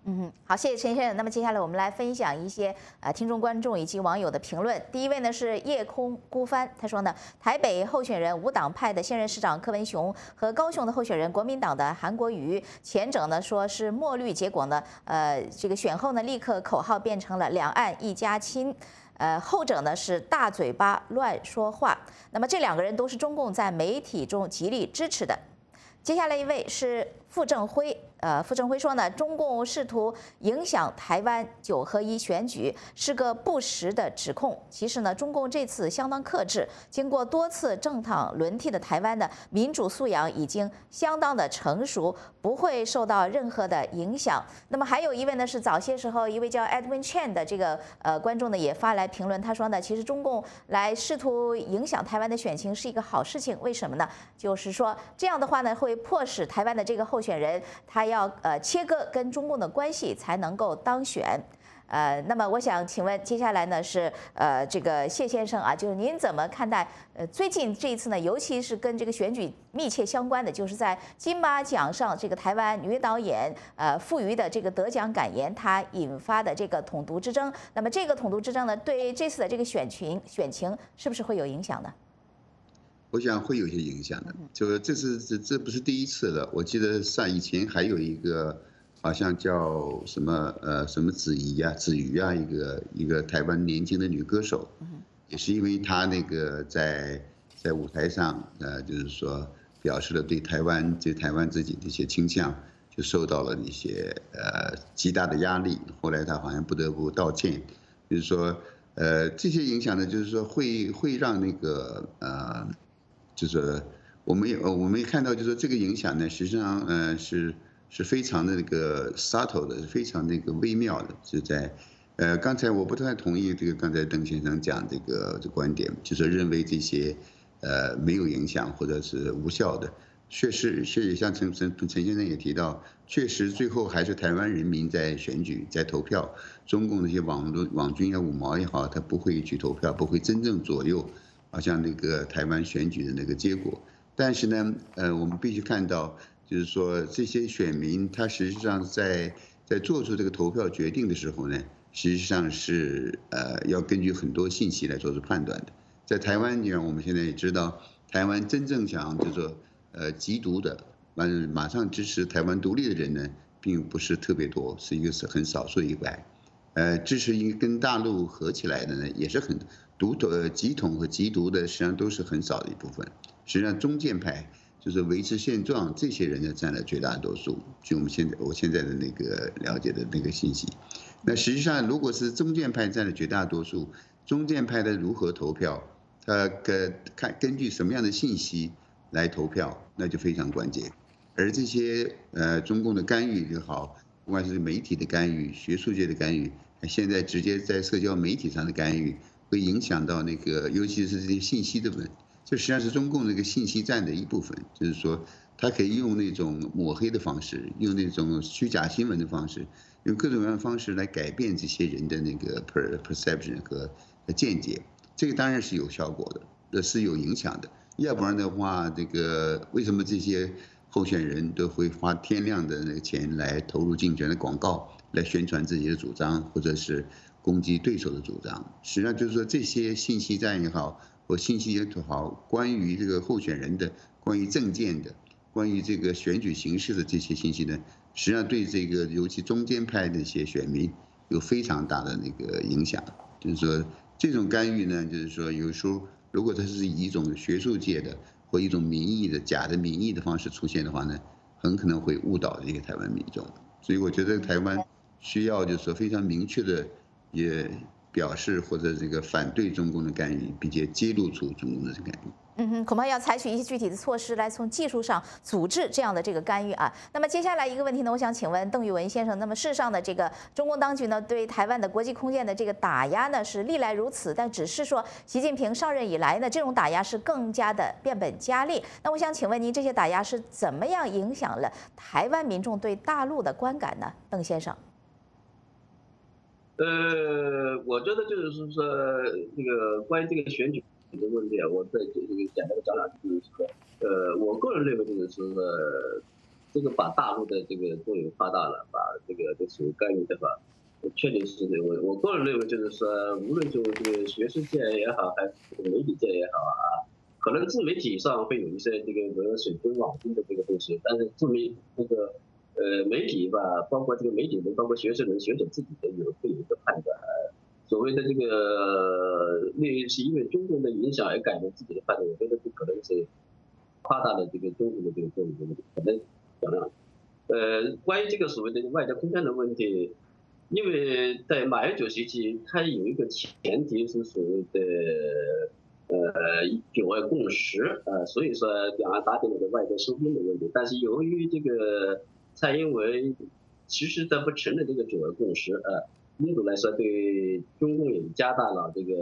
嗯哼，好，谢谢陈先生。那么接下来我们来分享一些呃听众、观众以及网友的评论。第一位呢是夜空孤帆，他说呢，台北候选人无党派的现任市长柯文雄和高雄的候选人国民党的韩国瑜，前者呢说是墨绿，结果呢，呃，这个选后呢立刻口号变成了两岸一家亲。呃，后者呢是大嘴巴乱说话。那么这两个人都是中共在媒体中极力支持的。接下来一位是傅政辉，呃，傅政辉说呢，中共试图影响台湾九合一选举是个不实的指控。其实呢，中共这次相当克制，经过多次政党轮替的台湾的民主素养已经相当的成熟，不会受到任何的影响。那么还有一位呢，是早些时候一位叫 Edwin Chen 的这个呃观众呢也发来评论，他说呢，其实中共来试图影响台湾的选情是一个好事情，为什么呢？就是说这样的话呢，会迫使台湾的这个候选人他要呃切割跟中共的关系才能够当选。呃，那么我想请问，接下来呢是呃这个谢先生啊，就是您怎么看待呃最近这一次呢，尤其是跟这个选举密切相关的，就是在金马奖上这个台湾女导演呃傅瑜的这个得奖感言，它引发的这个统独之争。那么这个统独之争呢，对这次的这个选情选情是不是会有影响呢？ 我想会有一些影响的，就这是这这不是第一次了。我记得上以前还有一个，好像叫什么呃什么子怡啊子瑜啊，一个一个台湾年轻的女歌手，也是因为她那个在在舞台上呃就是说表示了对台湾对台湾自己的一些倾向，就受到了一些呃极大的压力。后来她好像不得不道歉，就是说呃这些影响呢，就是说会会让那个呃。就是我们也我们也看到，就是这个影响呢，实际上呃是是非常的那个 subtle 的，非常那个微妙的。是在呃刚才我不太同意这个刚才邓先生讲这个这观点，就是认为这些呃没有影响或者是无效的。确实，确实像陈陈陈先生也提到，确实最后还是台湾人民在选举在投票，中共那些网络网军也好五毛也好，他不会去投票，不会真正左右。好像那个台湾选举的那个结果，但是呢，呃，我们必须看到，就是说这些选民他实际上在在做出这个投票决定的时候呢，实际上是呃要根据很多信息来做出判断的。在台湾，你看我们现在也知道，台湾真正想就是说呃缉毒的，完马上支持台湾独立的人呢，并不是特别多，是一个是很少数一百，呃，支持一个跟大陆合起来的呢，也是很。独呃极统和极独的实际上都是很少的一部分，实际上中间派就是维持现状这些人呢占了绝大多数。据我们现在我现在的那个了解的那个信息，那实际上如果是中间派占了绝大多数，中间派的如何投票，他根看根据什么样的信息来投票，那就非常关键。而这些呃中共的干预也好，不管是媒体的干预、学术界的干预，现在直接在社交媒体上的干预。会影响到那个，尤其是这些信息的问题，这实际上是中共那个信息战的一部分。就是说，他可以用那种抹黑的方式，用那种虚假新闻的方式，用各种各样的方式来改变这些人的那个 perception 和见解。这个当然是有效果的，这是有影响的。要不然的话，这个为什么这些候选人都会花天量的那个钱来投入竞选的广告，来宣传自己的主张，或者是攻击对手的主张？实际上就是说，这些信息战也好，或信息也好，关于这个候选人的、关于政见的、关于这个选举形势的这些信息呢，实际上对这个尤其中间派的一些选民有非常大的那个影响。就是说，这种干预呢，就是说有时候如果它是以一种学术界的或一种民意的假的民意的方式出现的话呢，很可能会误导这个台湾民众。所以我觉得台湾需要就是说非常明确的也表示或者这个反对中共的干预，并且揭露出中共的干预。 嗯哼，恐怕要采取一些具体的措施来从技术上阻止这样的这个干预啊。那么接下来一个问题呢，我想请问邓玉文先生，那么事实上的这个中共当局呢，对台湾的国际空间的这个打压呢是历来如此，但只是说习近平上任以来呢，这种打压是更加的变本加厉。那我想请问您，这些打压是怎么样影响了台湾民众对大陆的观感呢？邓先生。 呃，我觉得就是说，那个关于这个选举的问题啊，我再这个简单的讲两句，就是说，呃，我个人认为就是说， 这个把大陆的这个作用夸大了，把这个就属于干预的话，确定是的。我我个人认为就是说，无论就这个学术界也好，还是媒体界也好啊，可能自媒体上会有一些这个比如水军网军的这个东西，但是自媒这个呃媒体吧，包括这个媒体人，包括学生人、学者自己的有会有一个判断。所谓的这个，那是因为中共的影响而改变自己的判断，我觉得这可能是夸大了这个中共的这个作用，可能讲量。呃，关于这个所谓的外交空间的问题，因为在马英九时期，它有一个前提是所谓的呃九二共识，呃，所以说两岸达成了个外交收兵的问题。但是由于这个蔡英文其实他不承认这个九二共识，呃。印度来说，对中共也加大了这个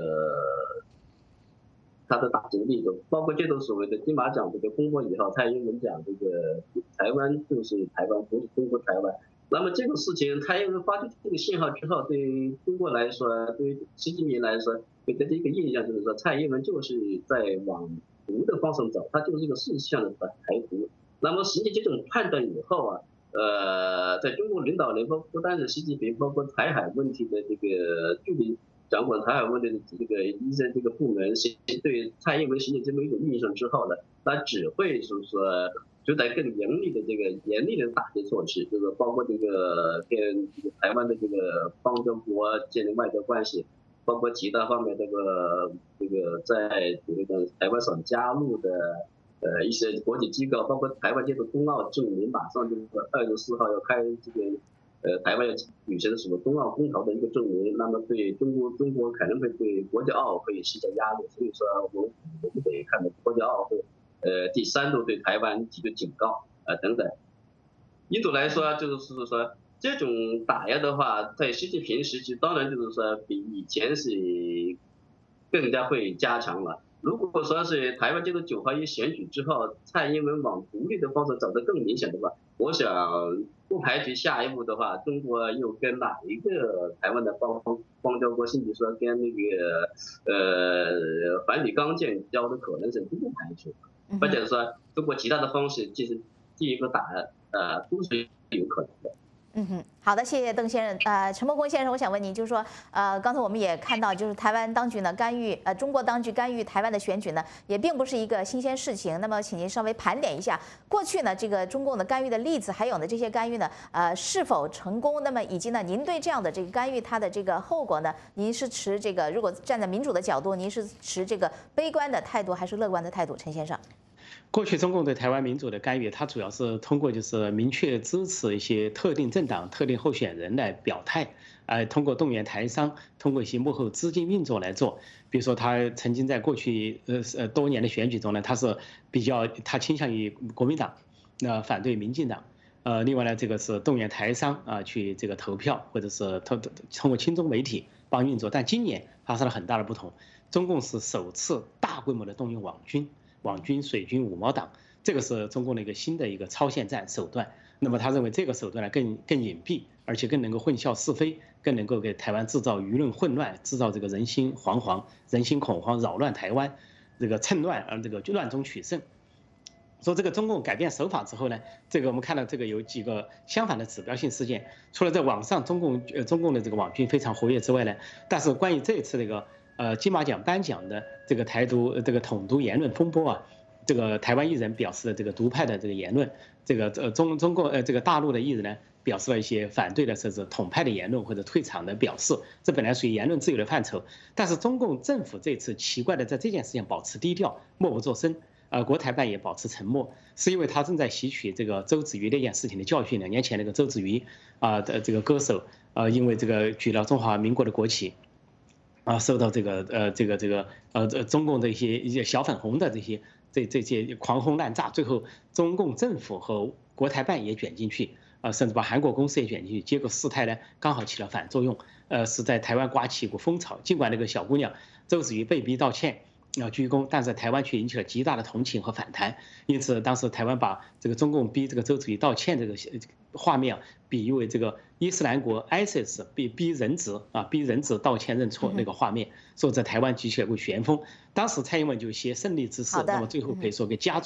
他的打击力度，包括这种所谓的金马奖这个公布以后，蔡英文讲这个台湾就是台湾，不是中国台湾。那么这个事情，蔡英文发出这个信号之后，对中国来说，对习近平来说，给他的一个印象就是说，蔡英文就是在往独的方向走，他就是一个事实上的台独。那么实际这种判断以后啊。呃，在中国领导人，包不单是习近平，包括台海问题的这个具体掌管台海问题的这个一些这个部门，对蔡英文形成这么一种印象之后呢，他只会就是说就在更严厉的这个严厉的打击措施，就是包括这个跟台湾的这个邦交国建立外交关系，包括其他方面这个这个在这个台湾所加入的。呃，一些国际机构，包括台湾这个冬奥证明，马上就是二月四号要开这个，呃，台湾要举行什么冬奥公投的一个证明，那么对中国，中国可能会对国际奥会施加压力，所以说我我们得看到国际奥会，呃，第三度对台湾提出警告，呃等等。印度来说，就是说这种打压的话，在习近平时期，当然就是说比以前是更加会加强了。如果说是台湾这个九合一选举之后，蔡英文往独立的方式走得更明显的话，我想不排除下一步的话，中国又跟哪一个台湾的邦邦交国，甚至说跟那个呃梵蒂冈建交的可能性都不排除，或者说通过其他的方式进行进一步打呃都是有可能的。 嗯哼，好的，谢谢邓先生。呃，陈伯公先生，我想问您，就是说，呃，刚才我们也看到，就是台湾当局呢干预，呃，中国当局干预台湾的选举呢，也并不是一个新鲜事情。那么，请您稍微盘点一下过去呢这个中共的干预的例子，还有呢这些干预呢，呃，是否成功？那么以及呢，您对这样的这个干预它的这个后果呢，您是持这个如果站在民主的角度，您是持这个悲观的态度还是乐观的态度？陈先生。 过去中共对台湾民主的干预，它主要是通过就是明确支持一些特定政党、特定候选人来表态，呃，通过动员台商，通过一些幕后资金运作来做。比如说，他曾经在过去呃呃多年的选举中呢，他是比较他倾向于国民党，那、呃、反对民进党。呃，另外呢，这个是动员台商啊、呃、去这个投票，或者是通通过亲中媒体帮运作。但今年发生了很大的不同，中共是首次大规模的动用网军。网军、水军、五毛党，这个是中共的一个新的一个超限战手段。那么他认为这个手段呢更更隐蔽，而且更能够混淆是非，更能够给台湾制造舆论混乱，制造这个人心惶惶、人心恐慌，扰乱台湾，这个趁乱而这个乱中取胜。说这个中共改变手法之后呢，这个我们看到这个有几个相反的指标性事件，除了在网上中共呃中共的这个网军非常活跃之外呢，但是关于这一次这个。呃，金马奖颁奖的这个台独、这个统独言论风波啊，这个台湾艺人表示的这个独派的这个言论，这个呃中中国呃这个大陆的艺人呢，表示了一些反对的甚至统派的言论或者退场的表示，这本来属于言论自由的范畴，但是中共政府这次奇怪的在这件事情保持低调，默不作声，呃，国台办也保持沉默，是因为他正在吸取这个周子瑜那件事情的教训。两年前那个周子瑜啊的这个歌手，呃，因为这个举了中华民国的国旗。啊，受到这个呃这个这个呃中共的一些一些小粉红的这些这这些狂轰滥炸，最后中共政府和国台办也卷进去，啊，甚至把韩国公司也卷进去，结果事态呢刚好起了反作用，呃，是在台湾刮起一股风潮。尽管那个小姑娘周子瑜被逼道歉，要鞠躬，但是台湾却引起了极大的同情和反弹。因此，当时台湾把这个中共逼这个周子瑜道歉这个画面啊，比喻为这个伊斯兰国 I S I S 逼逼人质啊，逼人质道歉认错那个画面，说在台湾举起了股旋风。当时蔡英文就写胜利之势，那么最后可以说给加速了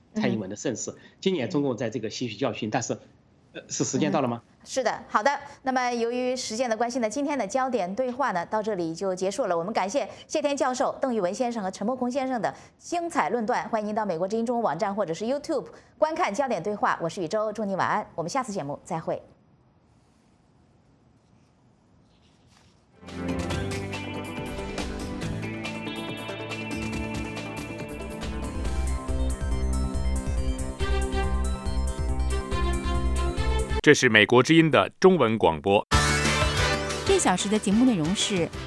蔡英文的盛世。今年中共在这个吸取教训，但是，呃，是时间到了吗？ 是的，好的。那么由于时间的关系呢，今天的焦点对话呢到这里就结束了。我们感谢谢天教授、邓玉文先生和陈柏空先生的精彩论断。欢迎您到美国之音中文网站或者是 YouTube 观看焦点对话。我是宇宙，祝您晚安。我们下次节目再会。 这是美国之音的中文广播。 这小时的节目内容是